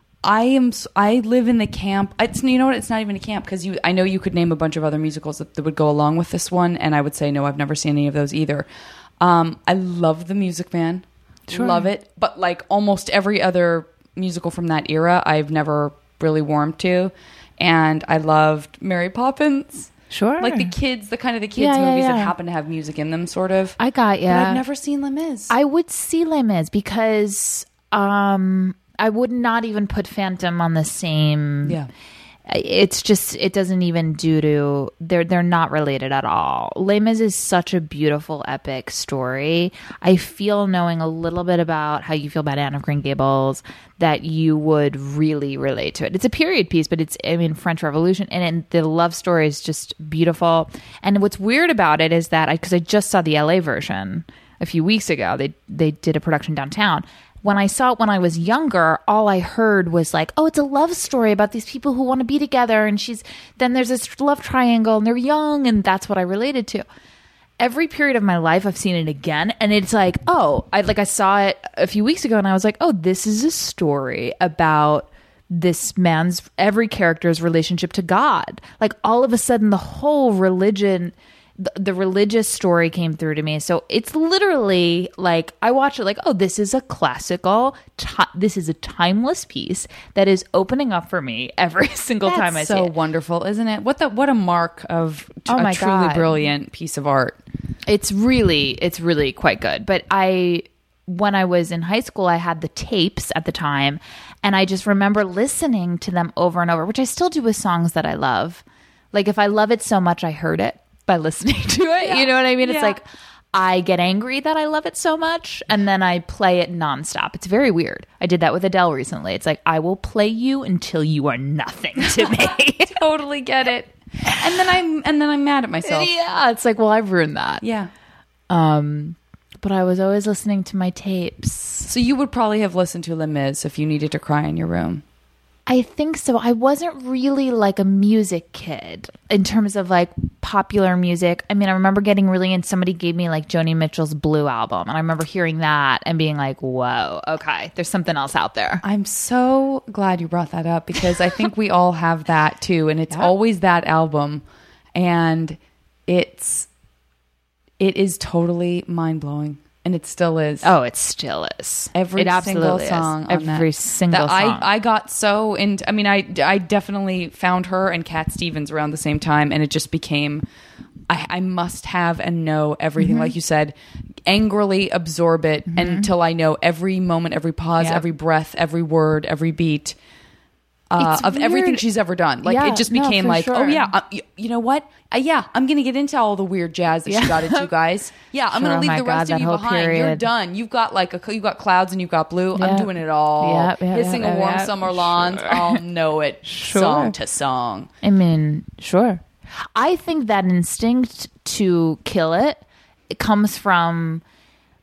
live in the camp. You know what? It's not even a camp because I know you could name a bunch of other musicals that would go along with this one, and I would say no, I've never seen any of those either. I love The Music Man, love it, but like almost every other musical from that era, I've never really warmed to, and I loved Mary Poppins. Sure, like the kids movies that happen to have music in them, sort of. I got you. But I've never seen Les Mis. I would see Les Mis because I would not even put Phantom on the same. Yeah. It's just, it doesn't even they're not related at all. Les Mis is such a beautiful, epic story. I feel, knowing a little bit about how you feel about Anne of Green Gables, that you would really relate to it. It's a period piece, but it's, I mean, French Revolution, and the love story is just beautiful. And what's weird about it is that, because I just saw the LA version a few weeks ago, they did a production downtown. When I saw it when I was younger, all I heard was like, oh, it's a love story about these people who want to be together. And then there's this love triangle and they're young. And that's what I related to. Every period of my life, I've seen it again. And it's like, oh, I saw it a few weeks ago and I was like, oh, this is a story about this man's, every character's relationship to God. Like all of a sudden, the whole religion, the religious story came through to me. So it's literally like, I watch it like, oh, this is a classical, this is a timeless piece that is opening up for me every single time I see it. That's so wonderful, isn't it? What a mark of a truly brilliant piece of art. It's really quite good. But when I was in high school, I had the tapes at the time, and I just remember listening to them over and over, which I still do with songs that I love. Like if I love it so much, I heard it by listening to it. Yeah. You know what I mean? It's like I get angry that I love it so much, and then I play it nonstop. It's very weird. I did that with Adele recently. It's like, I will play you until you are nothing to me. Totally get it. And then I'm mad at myself. Yeah, it's like, well, I've ruined that. Yeah. But I was always listening to my tapes. So you would probably have listened to Les Mis if you needed to cry in your room. I think so. I wasn't really like a music kid in terms of like popular music. I mean, I remember getting really into, somebody gave me like Joni Mitchell's Blue album, and I remember hearing that and being like, whoa, okay, there's something else out there. I'm so glad you brought that up, because I think we all have that too, and it's always that album, and it is totally mind-blowing. And it still is. Oh, it still is. Every single song. Every single song. I got so into. I mean, I definitely found her and Cat Stevens around the same time, and it just became. I must have and know everything, like you said, angrily absorb it until I know every moment, every pause, every breath, every word, every beat. Of everything she's ever done. Like, it just became like, sure. Oh yeah, you know what? I'm going to get into all the weird jazz that she got into, guys. Yeah, I'm going to leave the rest of you behind. Period. You're done. You've got you got Clouds and you've got Blue. I'm doing it all. Hissing a warm summer lawns. I'll know it song to song. I mean, sure. I think that instinct to kill it comes from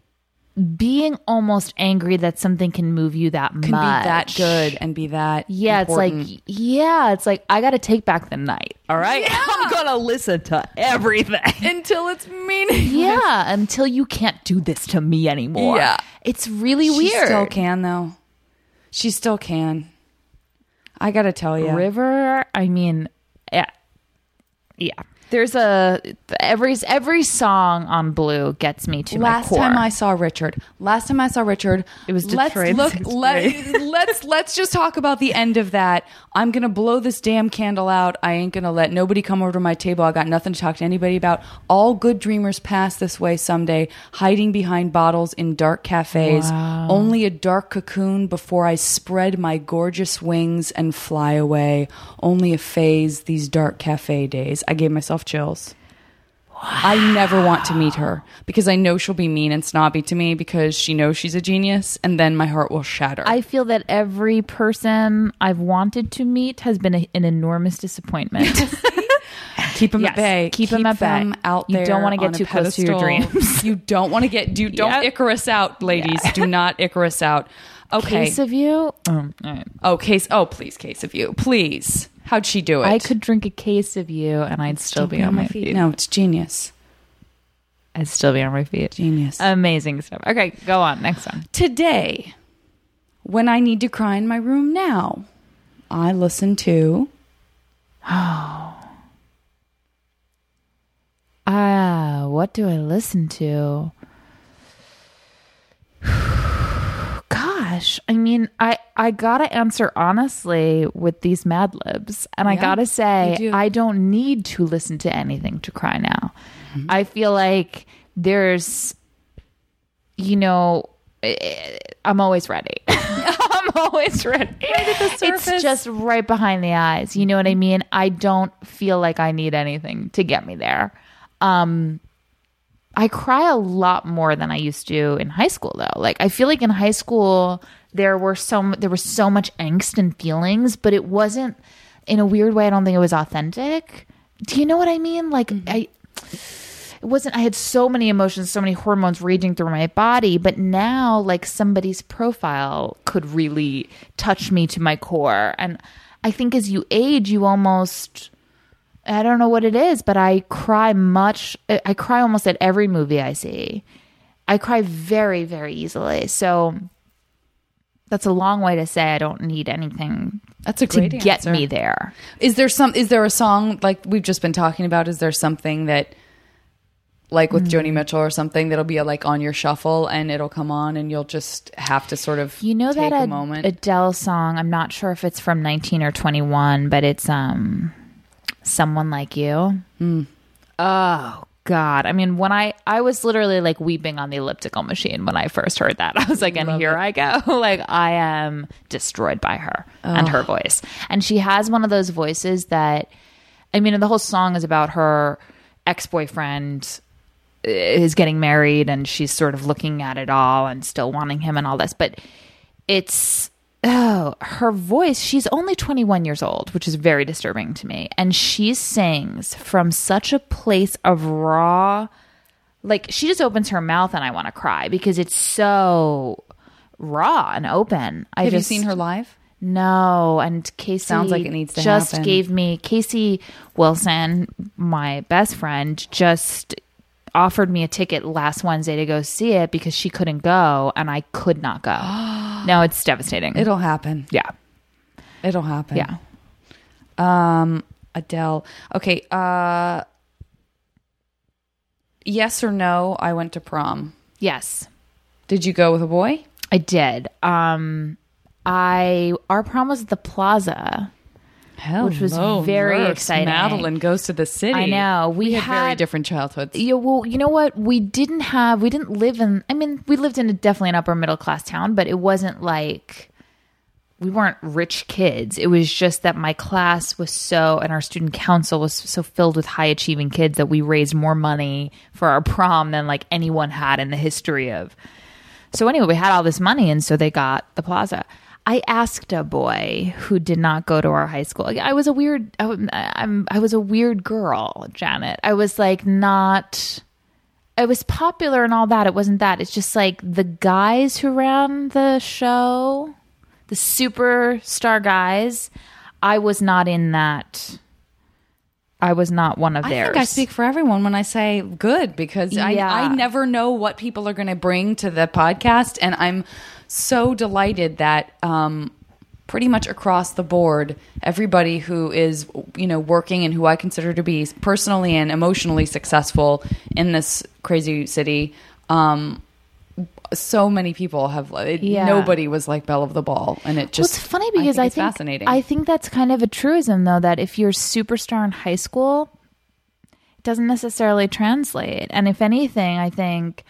being almost angry that something can move you that much. Can be that good and be that important. It's like I got to take back the night. All right. Yeah. I'm going to listen to everything until it's meaningless. Yeah. Until you can't do this to me anymore. Yeah. It's really weird. She still can though. She still can. I got to tell you. River, I mean, yeah. There's every song on Blue gets me to my core. Last time I saw Richard, it was Detroit. Let's just talk about the end of that. I'm gonna blow this damn candle out. I ain't gonna let nobody come over to my table. I got nothing to talk to anybody about. All good dreamers pass this way someday, hiding behind bottles in dark cafes. Wow. Only a dark cocoon before I spread my gorgeous wings and fly away. Only a phase, these dark cafe days. I gave myself chills. Wow. I never want to meet her because I know she'll be mean and snobby to me because she knows she's a genius, and then my heart will shatter. I feel that every person I've wanted to meet has been an enormous disappointment. Keep them at bay. Keep them at bay. Out there. You don't want to get too close to your dreams. You don't want to get. Don't Icarus out, ladies. Yeah. Do not Icarus out. Okay. Case of you. All right. Oh, case. Oh, please, case of you, please. How'd she do it? I could drink a case of you and I'd still be on my feet. No, it's genius. I'd still be on my feet. Genius. Amazing stuff. Okay, go on. Next one. Today, when I need to cry in my room now, I listen to... what do I listen to? Gosh, I mean, I gotta answer honestly with these Mad Libs, and I gotta say, I don't need to listen to anything to cry now. Mm-hmm. I feel like there's, I'm always ready. I'm always ready. Right at the surface. It's just right behind the eyes. You know what I mean? I don't feel like I need anything to get me there. I cry a lot more than I used to in high school, though. Like, I feel like in high school there was so much angst and feelings, but it wasn't in a weird way. I don't think it was authentic. Do you know what I mean? Like, mm-hmm. I had so many emotions, so many hormones raging through my body, but now, like, somebody's profile could really touch me to my core. And I think as you age, you almost, I don't know what it is, but I cry almost at every movie I see. I cry very, very easily. So that's a long way to say I don't need anything. That's a great to get me there. Is there a song like we've just been talking about? Is there something that, like with Joni Mitchell or something, that'll be like on your shuffle and it'll come on and you'll just have to sort of take that a moment? Adele song, I'm not sure if it's from 19 or 21, but it's Someone Like You. Oh God. I mean, when I was literally like weeping on the elliptical machine when I first heard that. I was like, I go. Like, I am destroyed by her and her voice. And she has one of those voices that, I mean, the whole song is about her ex-boyfriend is getting married and she's sort of looking at it all and still wanting him and all this. But it's, her voice, she's only 21 years old, which is very disturbing to me. And she sings from such a place of raw, like she just opens her mouth and I want to cry because it's so raw and open. Have you seen her live? No, and Casey sounds like it needs to just happen. gave me, Casey Wilson, my best friend, just offered me a ticket last Wednesday to go see it because she couldn't go and I could not go. No, it's devastating. It'll happen. Yeah. It'll happen. Yeah. Adele. Okay. Yes or no, I went to prom. Yes. Did you go with a boy? I did. Our prom was at the Plaza. Which was very exciting. Madeline goes to the city. I know. We had very different childhoods. Yeah, well, you know what? We didn't live in, I mean, we lived in definitely an upper middle class town, but it wasn't like, we weren't rich kids. It was just that my class was and our student council was so filled with high achieving kids that we raised more money for our prom than like anyone had in the history of. So anyway, we had all this money and so they got the Plaza. I asked a boy who did not go to our high school. I was a weird, I was a weird girl, Janet. I was like I was popular and all that. It wasn't that. It's just like the guys who ran the show, the superstar guys, I was not in that. I was not one of theirs. I think I speak for everyone when I say good, because Yeah. I never know what people are going to bring to the podcast. And I'm so delighted that pretty much across the board, everybody who is, working and who I consider to be personally and emotionally successful in this crazy city, so many people have. Nobody was like belle of the ball, and it just. Well, it's funny because I think it's fascinating. I think that's kind of a truism, though, that if you're a superstar in high school, it doesn't necessarily translate. And if anything, I think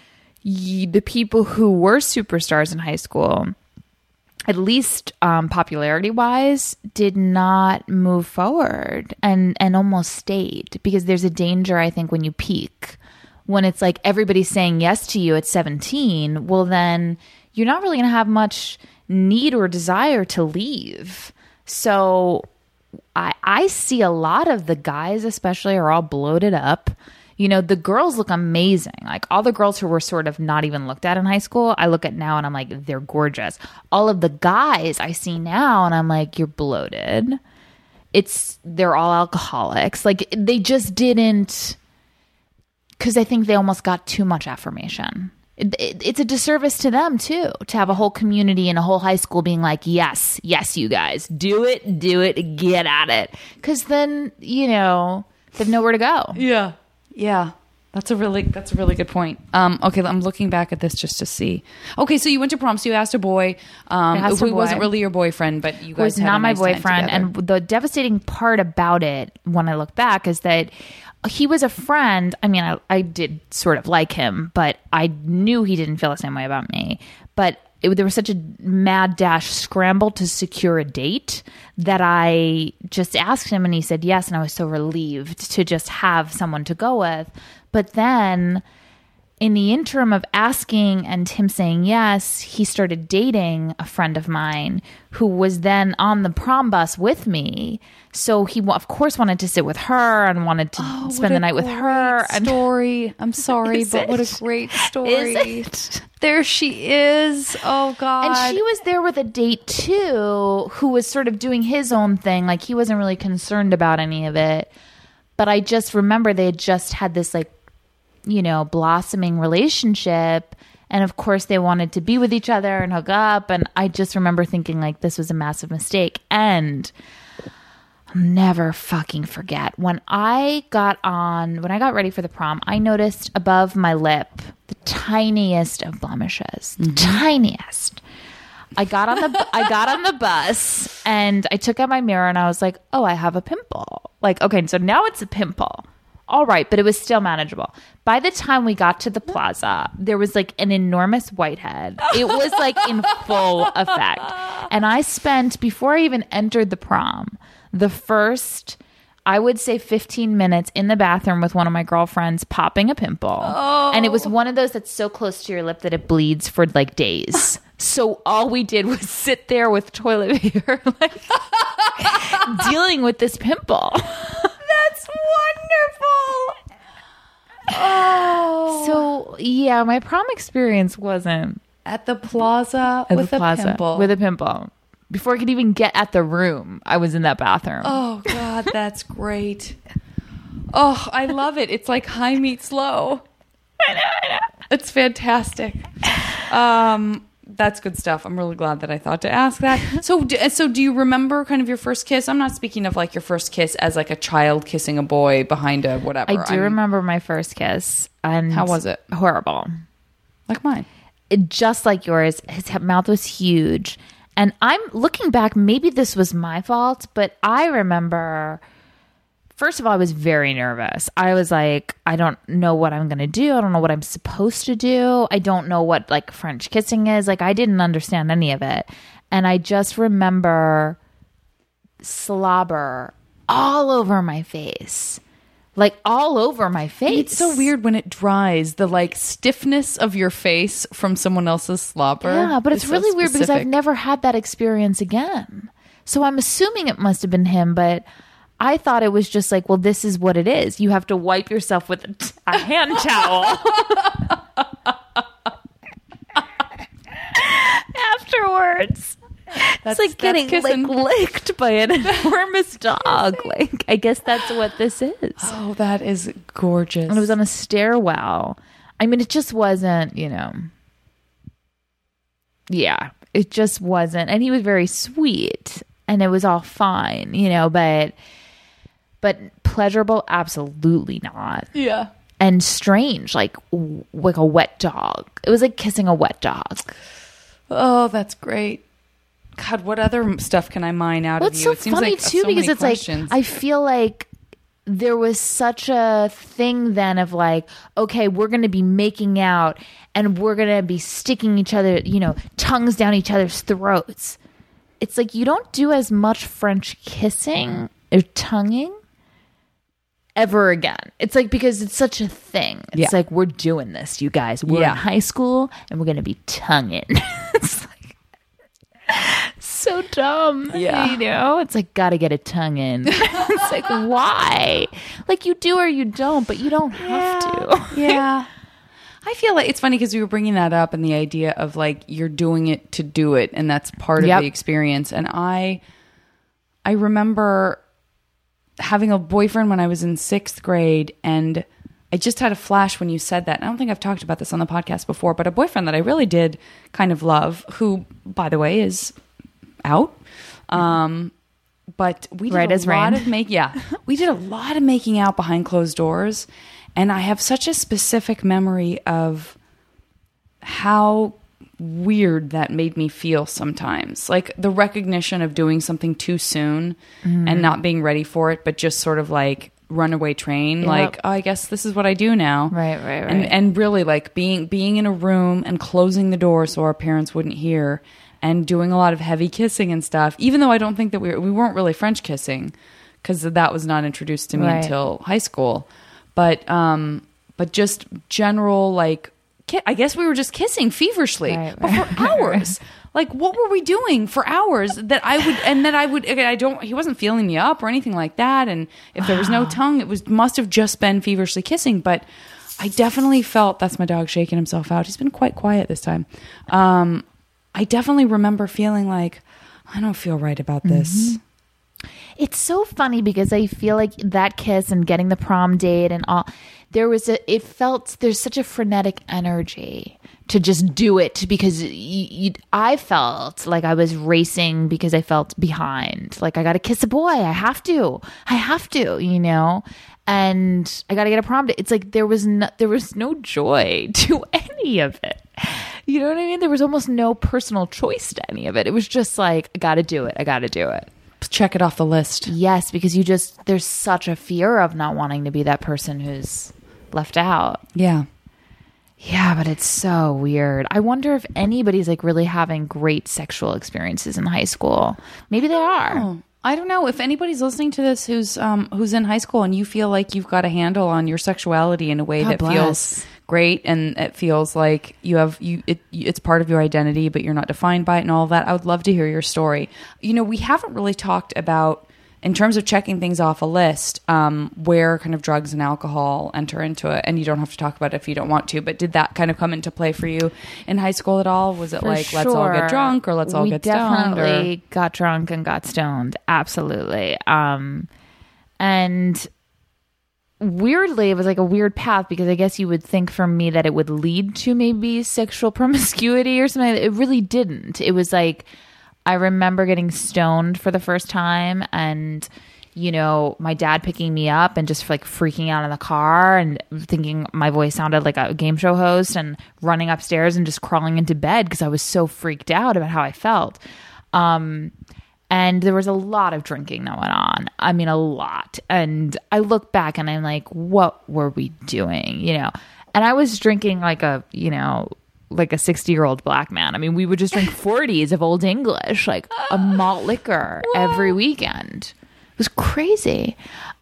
the people who were superstars in high school, at least popularity-wise, did not move forward and almost stayed, because there's a danger, I think, when you peak. When it's like everybody's saying yes to you at 17, well, then you're not really going to have much need or desire to leave. So I see a lot of the guys especially are all bloated up. The girls look amazing. Like all the girls who were sort of not even looked at in high school, I look at now and I'm like, they're gorgeous. All of the guys I see now and I'm like, you're bloated. They're all alcoholics. Like they just didn't... Because I think they almost got too much affirmation. It's a disservice to them, too, to have a whole community and a whole high school being like, yes, you guys, do it, get at it. Because then, they have nowhere to go. Yeah. Yeah. That's a really good point. Okay, I'm looking back at this just to see. Okay, so you went to prom, so you asked a boy who wasn't really your boyfriend, but you guys was not my boyfriend. And the devastating part about it, when I look back, is that he was a friend. I mean, I did sort of like him, but I knew he didn't feel the same way about me. But there was such a mad dash scramble to secure a date that I just asked him and he said yes. And I was so relieved to just have someone to go with. But then in the interim of asking and him saying yes, he started dating a friend of mine who was then on the prom bus with me. So he, of course, wanted to sit with her and wanted to spend the night with her. Story. I'm sorry, but what a great story. Is it? There she is. Oh, God. And she was there with a date, too, who was sort of doing his own thing. Like, he wasn't really concerned about any of it. But I just remember they had just had this, like, blossoming relationship. And of course they wanted to be with each other and hook up. And I just remember thinking like this was a massive mistake. And I'll never fucking forget when I got ready for the prom, I noticed above my lip the tiniest of blemishes, the tiniest. I got on the bus and I took out my mirror and I was like, oh, I have a pimple. Like, okay, so now it's a pimple. All right, but it was still manageable. By the time we got to the plaza, there was like an enormous whitehead. It was like in full effect. And I spent, before I even entered the prom, the first, I would say 15 minutes in the bathroom with one of my girlfriends popping a pimple. Oh. And it was one of those that's so close to your lip that it bleeds for like days. So all we did was sit there with toilet paper, like dealing with this pimple. That's wonderful. Oh. So, yeah, my prom experience wasn't at the plaza with a pimple. With a pimple. Before I could even get at the room, I was in that bathroom. Oh, God, that's great. Oh, I love it. It's like high meets low. I know. It's fantastic. That's good stuff. I'm really glad that I thought to ask that. So do you remember kind of your first kiss? I'm not speaking of like your first kiss as like a child kissing a boy behind a whatever. I do remember my first kiss. And how was it? Horrible. Like mine. Just like yours. His mouth was huge. And I'm looking back, maybe this was my fault, but I remember... First of all, I was very nervous. I was like, I don't know what I'm going to do. I don't know what I'm supposed to do. I don't know what like French kissing is. Like I didn't understand any of it. And I just remember slobber all over my face. Like all over my face. It's so weird when it dries, the like stiffness of your face from someone else's slobber. Yeah, but it's really weird because I've never had that experience again. So I'm assuming it must have been him, but I thought it was just like, well, this is what it is. You have to wipe yourself with a hand towel afterwards. It's like getting like licked by an enormous dog. Like, I guess that's what this is. Oh, that is gorgeous. And it was on a stairwell. I mean, it just wasn't, yeah, it just wasn't. And he was very sweet and it was all fine, but pleasurable, absolutely not. Yeah. And strange, like a wet dog. It was like kissing a wet dog. Oh, that's great. God, what other stuff can I mine out of you? So funny too, because it's questions. like I feel like there was such a thing then of like, okay, we're going to be making out and we're going to be sticking each other, tongues down each other's throats. It's like you don't do as much French kissing or tonguing ever again. It's like, because it's such a thing. It's like, we're doing this, you guys. We're in high school and we're going to be tonguing. It's like so dumb. Yeah. It's like, gotta get a tongue in. It's like, why? Like, you do or you don't, but you don't have to. Yeah. I feel like it's funny because we were bringing that up and the idea of like, you're doing it to do it. And that's part of the experience. And I remember having a boyfriend when I was in 6th grade, and I just had a flash when you said that. I don't think I've talked about this on the podcast before, but a boyfriend that I really did kind of love, who, by the way, is out. But we did we did a lot of making out behind closed doors, and I have such a specific memory of how weird that made me feel sometimes. Like the recognition of doing something too soon and not being ready for it, but just sort of like runaway train. Like, oh, I guess this is what I do now. Right. And really like being in a room and closing the door so our parents wouldn't hear, and doing a lot of heavy kissing and stuff, even though I don't think that we weren't really French kissing, because that was not introduced to me until high school. But just general, like, I guess we were just kissing feverishly but for hours. Like, what were we doing for hours he wasn't feeling me up or anything like that. And if there was no tongue, it must have just been feverishly kissing. But I definitely felt, that's my dog shaking himself out. He's been quite quiet this time. I definitely remember feeling like, I don't feel right about this. It's so funny because I feel like that kiss and getting the prom date and all, there's such a frenetic energy to just do it, because I felt like I was racing because I felt behind. Like, I got to kiss a boy. I have to, and I got to get a prom date. It's like there was no joy to any of it. You know what I mean? There was almost no personal choice to any of it. It was just like, I got to do it. I got to do it. Check it off the list. Yes, because there's such a fear of not wanting to be that person who's left out. Yeah. Yeah, but it's so weird. I wonder if anybody's like really having great sexual experiences in high school. Maybe they are. I don't know if anybody's listening to this who's in high school and you feel like you've got a handle on your sexuality in a way that feels great, and it feels like it's part of your identity, but you're not defined by it and all of that. I would love to hear your story. We haven't really talked about, in terms of checking things off a list, where kind of drugs and alcohol enter into it. And you don't have to talk about it if you don't want to, but did that kind of come into play for you in high school at all? Was it let's all get drunk, or let's all get stoned? We definitely got drunk and got stoned. Absolutely. And weirdly, it was like a weird path, because I guess you would think for me that it would lead to maybe sexual promiscuity or something. It really didn't. It was like, I remember getting stoned for the first time, and my dad picking me up and just like freaking out in the car and thinking my voice sounded like a game show host, and running upstairs and just crawling into bed because I was so freaked out about how I felt. And there was a lot of drinking that went on. I mean, a lot. And I look back and I'm like, what were we doing? And I was drinking like a 60-year-old black man. I mean, we would just drink 40s of Old English, like a malt liquor every weekend. It was crazy.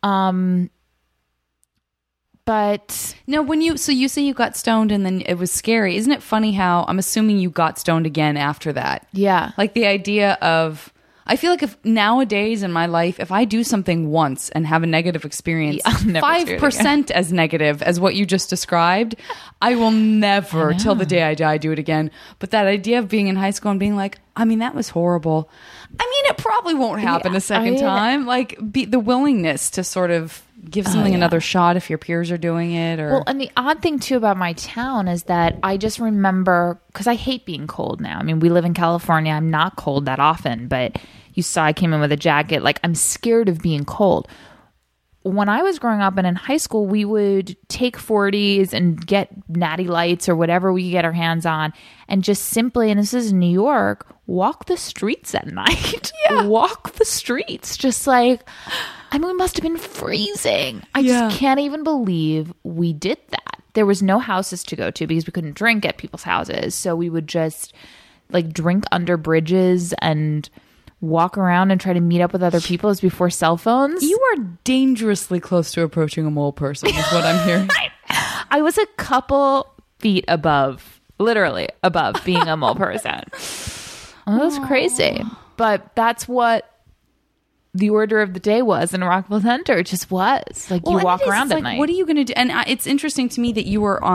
But no, you say you got stoned and then it was scary. Isn't it funny how I'm assuming you got stoned again after that? Yeah. Like the idea of, I feel like if nowadays in my life, if I do something once and have a negative experience, I'll never do it 5% as negative as what you just described, I will never, till the day I die, do it again. But that idea of being in high school and being like, I mean, that was horrible. I mean, it probably won't happen a second time. Like, the willingness to sort of give something another shot if your peers are doing it. Or Well, and the odd thing too about my town is that I just remember, because I hate being cold now. I mean, we live in California. I'm not cold that often, but you saw I came in with a jacket. Like, I'm scared of being cold. When I was growing up and in high school, we would take 40s and get Natty Lights or whatever we could get our hands on, and just simply, and this is New York, walk the streets at night. Walk the streets. Just like, I mean, we must have been freezing. I just can't even believe we did that. There was no houses to go to because we couldn't drink at people's houses. So we would just like drink under bridges and walk around and try to meet up with other people. As before cell phones. you are dangerously close to approaching a mole person, is what I'm hearing. I was a couple feet above, literally above being a mole person. Well, that was crazy. But that's what the order of the day was in Rockville Center. It just was. Like, you walk around at night. What are you going to do? And it's interesting to me that you were,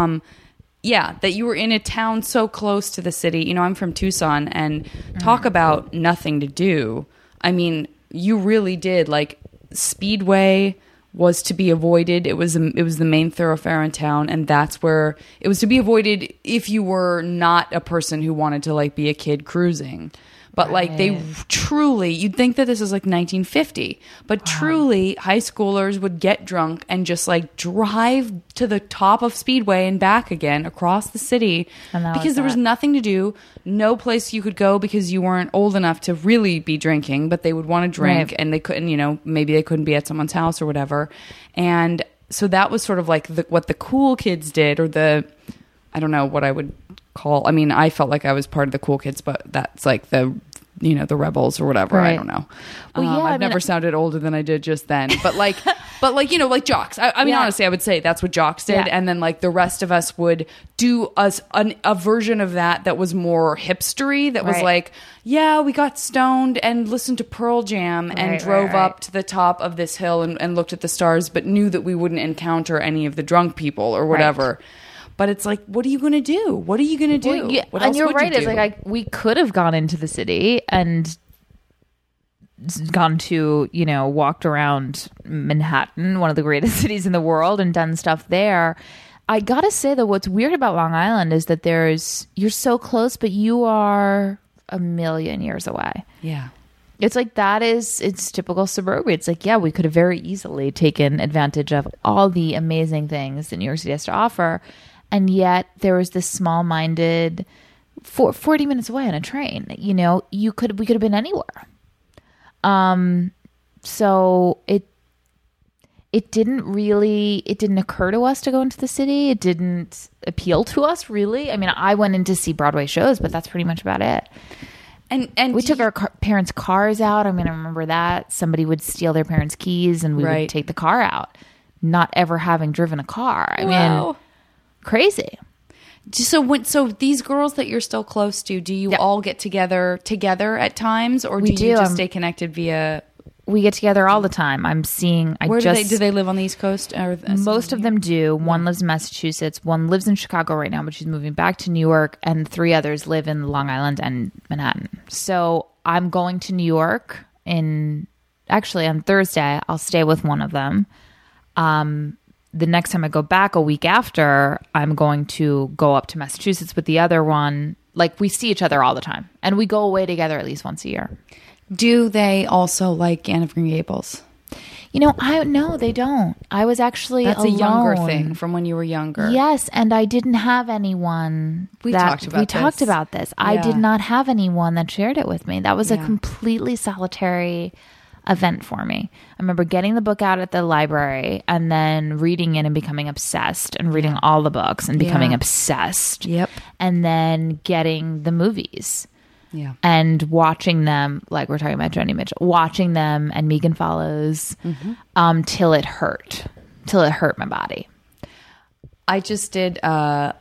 that you were in a town so close to the city. You know, I'm from Tucson, and talk about nothing to do. I mean, you really did. Like, Speedway was to be avoided. It was the main thoroughfare in town, and that's where it was to be avoided if you were not a person who wanted to like be a kid cruising. But like, they truly, you'd think that this is like 1950, but truly high schoolers would get drunk and just like drive to the top of Speedway and back again across the city, because there was nothing to do, no place you could go because you weren't old enough to really be drinking, but they would want to drink and they couldn't, you know, maybe they couldn't be at someone's house or whatever. And so that was sort of like what the cool kids did, or I don't know what I would call, I mean, I felt like I was part of the cool kids, but that's like the rebels or whatever. I don't know. Well, I've never sounded older than I did just then, but like, like jocks. I mean, honestly, I would say that's what jocks did. And then like the rest of us would do a version of that was more hipstery. That was like, we got stoned and listened to Pearl Jam and drove up to the top of this hill and looked at the stars, but knew that we wouldn't encounter any of the drunk people or whatever. But it's like, what are you going to do? What are you going to do? Well, what else and you're would right. You do? It's like we could have gone into the city and gone to, walked around Manhattan, one of the greatest cities in the world, and done stuff there. I got to say, though, what's weird about Long Island is that you're so close, but you are a million years away. Yeah. It's like it's typical suburbia. It's like, we could have very easily taken advantage of all the amazing things that New York City has to offer. And yet there was this small-minded 40 minutes away on a train. We could have been anywhere. So it didn't occur to us to go into the city. It didn't appeal to us, really. I mean, I went in to see Broadway shows, but that's pretty much about it. And we took our parents' cars out. I mean, I remember that. Somebody would steal their parents' keys and we would take the car out, not ever having driven a car. I mean, crazy. So these girls that you're still close to, do you all get together at times, or do you just stay connected via? We get together all the time. Do they live on the East Coast? Most of them do. One lives in Massachusetts. One lives in Chicago right now, but she's moving back to New York. And 3 others live in Long Island and Manhattan. So I'm going to New York on Thursday. I'll stay with one of them. The next time I go back a week after, I'm going to go up to Massachusetts with the other one. Like, we see each other all the time. And we go away together at least once a year. Do they also like Anne of Green Gables? No, they don't. I was actually That's alone. a younger thing from when you were younger. Yes, and I didn't have anyone. We talked about this. I did not have anyone that shared it with me. That was a completely solitary event for me. I remember getting the book out at the library and then reading it and becoming obsessed, and reading all the books and becoming obsessed. Yep. And then getting the movies. Yeah. And watching them, like we're talking about Joni Mitchell, watching them and Megan Follows till it hurt my body. I just did an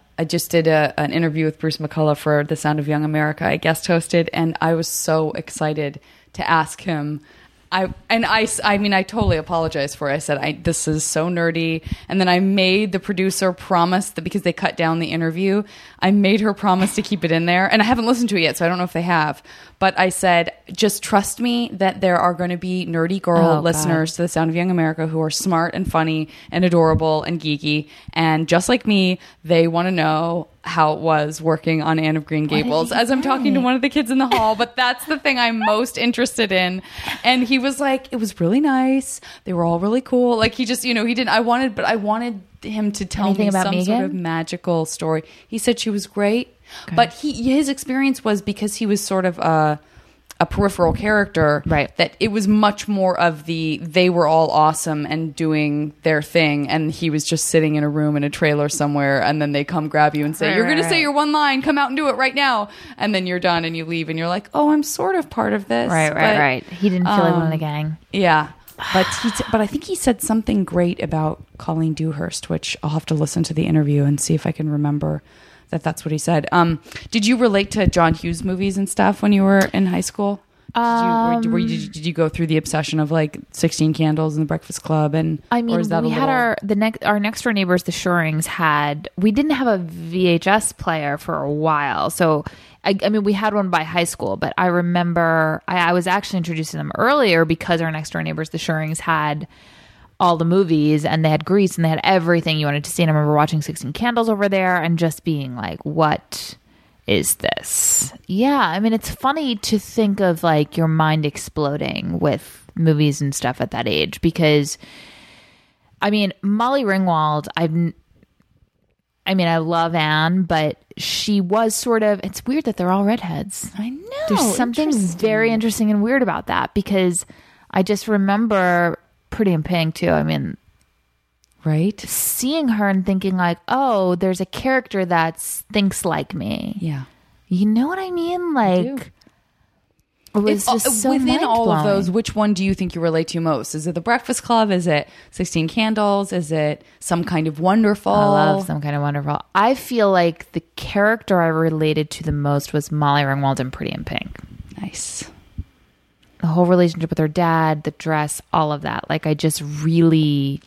interview with Bruce McCullough for The Sound of Young America. I guest hosted, and I was so excited to ask him. I mean, I totally apologize for it. I said, this is so nerdy. And then I made the producer promise that because they cut down the interview, I made her promise to keep it in there. And I haven't listened to it yet, so I don't know if they have. But I said, just trust me that there are going to be nerdy girl listeners to The Sound of Young America who are smart and funny and adorable and geeky. And just like me, they want to know how it was working on Anne of Green Gables as I'm talking to one of the kids in the hall. But that's the thing I'm most interested in. And he was like, it was really nice. They were all really cool. Like he just, he didn't, I wanted him to tell me about some Megan? sort of magical story. He said she was great. Okay. But his experience was because he was sort of a peripheral character, right? That it was much more of they were all awesome and doing their thing, and he was just sitting in a room in a trailer somewhere, and then they come grab you and say, "You're going to say your one line. Come out and do it right now." And then you're done, and you leave, and you're like, "Oh, I'm sort of part of this." Right. He didn't feel like one of the gang. Yeah. But I think he said something great about Colleen Dewhurst, which I'll have to listen to the interview and see if I can remember that's what he said. Did you relate to John Hughes movies and stuff when you were in high school? Did you go through the obsession of like 16 Candles and The Breakfast Club? And I mean, or is that we had our next door neighbors, the Shorings, we didn't have a VHS player for a while, so. I mean, we had one by high school, but I remember I was actually introduced to them earlier because our next door neighbors, the Shurings, had all the movies and they had Grease and they had everything you wanted to see. And I remember watching 16 Candles over there and just being like, what is this? Yeah. I mean, it's funny to think of like your mind exploding with movies and stuff at that age because, I mean, Molly Ringwald, I love Anne, but she was sort of, it's weird that they're all redheads. I know. There's something very interesting and weird about that because I just remember Pretty in Pink too. I mean, right? Seeing her and thinking like, oh, there's a character that thinks like me. Yeah. You know what I mean? Like, it was just so within all mind-blowing. of those, which one do you think you relate to most? Is it The Breakfast Club? Is it 16 Candles? Is it Some Kind of Wonderful? I love Some Kind of Wonderful. I feel like the character I related to the most was Molly Ringwald in Pretty in Pink. Nice. The whole relationship with her dad, the dress, all of that. Like I just really,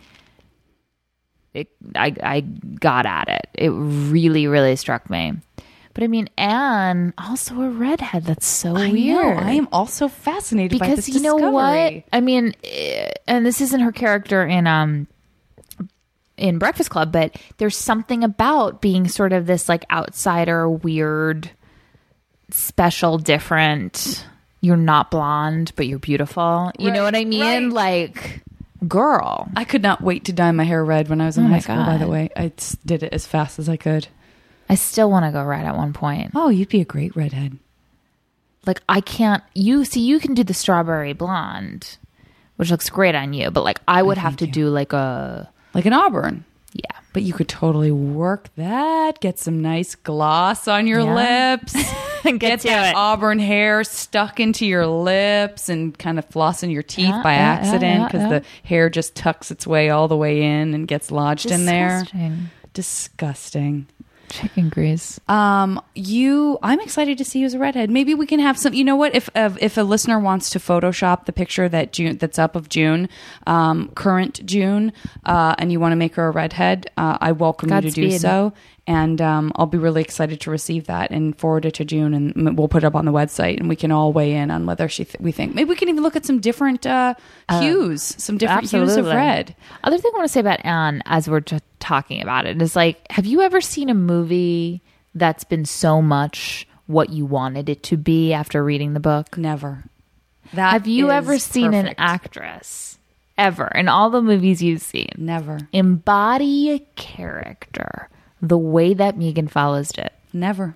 I got at it. It really, really struck me. But I mean, Anne, also a redhead. That's so weird. I am also fascinated by this discovery. Because you know what? I mean, and this isn't her character in Breakfast Club, but there's something about being sort of this like outsider, weird, special, different. You're not blonde, but you're beautiful. You know what I mean? Right. Like, girl. I could not wait to dye my hair red when I was in high school, by the way. I did it as fast as I could. I still want to go red at one point. Oh, you'd be a great redhead. Like, I can't... You can do the strawberry blonde, which looks great on you, but, like, I would have to do, like, a... Like an auburn. Yeah. But you could totally work that. Get some nice gloss on your lips. Get that auburn hair stuck into your lips and kind of floss in your teeth by accident because the hair just tucks its way all the way in and gets lodged in there. Disgusting. Chicken grease. I'm excited to see you as a redhead. Maybe we can have some. You know what? If a listener wants to Photoshop the picture that's up of June, current June, and you want to make her a redhead, I welcome you to do so. And I'll be really excited to receive that and forward it to June, and we'll put it up on the website, and we can all weigh in on whether we think maybe we can even look at some different hues, some different hues of red. Other thing I want to say about Anne, as we're just talking about it, is like, have you ever seen a movie that's been so much what you wanted it to be after reading the book? Never. Have you ever seen an actress ever in all the movies you've seen? Never. Embody a character the way that Megan Follows did? Never.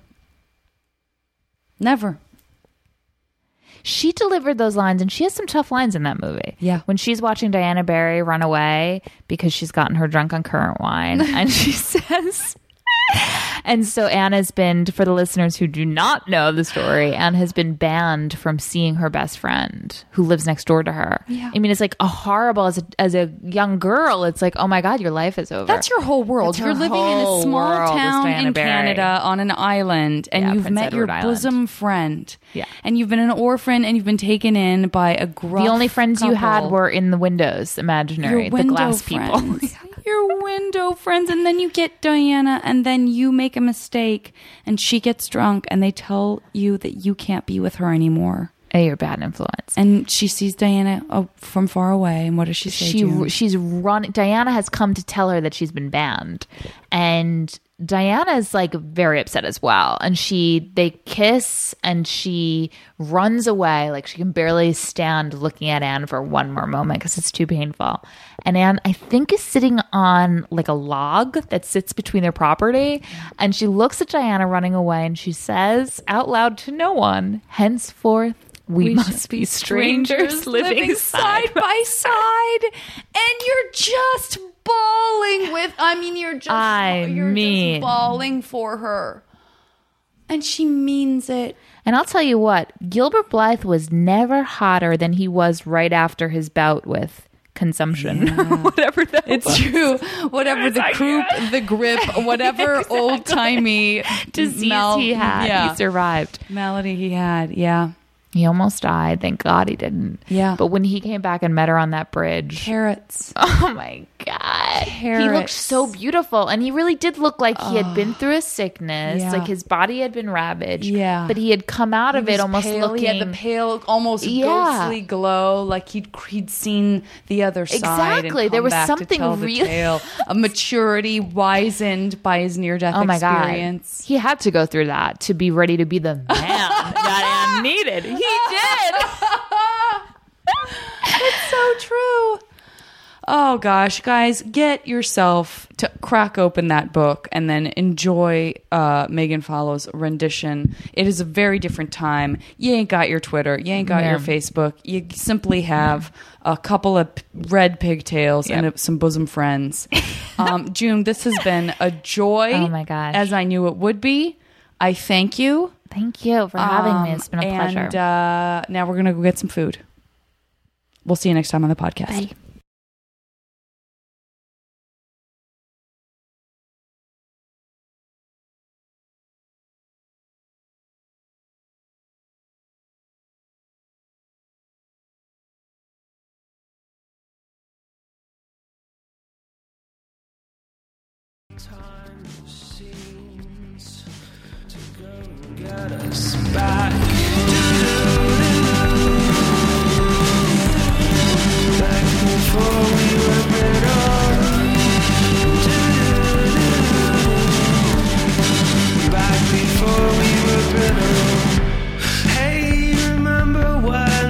She delivered those lines, and she has some tough lines in that movie. Yeah. When she's watching Diana Barry run away because she's gotten her drunk on currant wine, and she says, And so Anne has been, for the listeners who do not know the story, Anne has been banned from seeing her best friend who lives next door to her. Yeah. I mean, it's like a horrible, as a young girl, it's like, oh my God, your life is over. That's your whole world. That's You're her living in a whole small world is town Diana in Barry. Canada on an island, and Yeah, you've Prince met your Edward Island. bosom friend. Yeah. And you've been an orphan, and you've been taken in by a gruff The only friends you had couple. were in the windows, imaginary, Your the window glass people. friends. Your window friends, and then you get Diana, and then you make a mistake, and she gets drunk, and they tell you that you can't be with her anymore. You're a bad influence. And she sees Diana from far away, and what does she say? June? She's running. Diana has come to tell her that she's been banned, and Diana is like very upset as well. And they kiss, and she runs away. Like she can barely stand looking at Anne for one more moment because it's too painful. And Anne, I think, is sitting on like a log that sits between their property. And she looks at Diana running away, and she says out loud to no one, "Henceforth, we must be strangers living side by side." And you're just bawling with, you're just bawling for her. And she means it. And I'll tell you what, Gilbert Blythe was never hotter than he was right after his bout with consumption. Whatever that It's was. true. Whatever the croup, the grip, whatever old-timey Disease he had, he survived. malady he had. Yeah. He almost died. Thank God he didn't. Yeah. But when he came back and met her on that bridge, Carrots. oh my God. He looked Carrots. so beautiful. And he really did look like he had been through a sickness. Yeah. Like his body had been ravaged. Yeah. But he had come out of He it was almost pale. looking. He had the pale, almost Yeah. ghostly glow, like he'd seen the other side. Exactly. And There come was back something to tell the really- tale. A maturity wizened by his near-death Oh my experience. God. He had to go through that to be ready to be the man that Anne needed. He did. It's so true. Oh gosh, guys, get yourself to crack open that book and then enjoy Megan Follow's rendition. It is a very different time. You ain't got your Twitter, you ain't got Yeah. your Facebook. You simply have a couple of red pigtails and some bosom friends. June, this has been a joy. Oh my gosh. As I knew it would be. I thank you. Thank you for having me. It's been a pleasure. And now we're gonna go get some food. We'll see you next time on the podcast. Bye. Time seems to go and get us back. Back before we were better. Back before we were better. Hey, remember when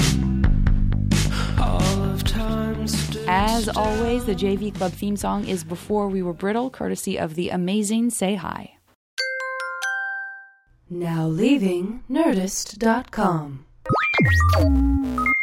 all of time stood As always, the JV Club theme song is Before We Were Brittle, courtesy of the amazing Say Hi. Now leaving Nerdist.com.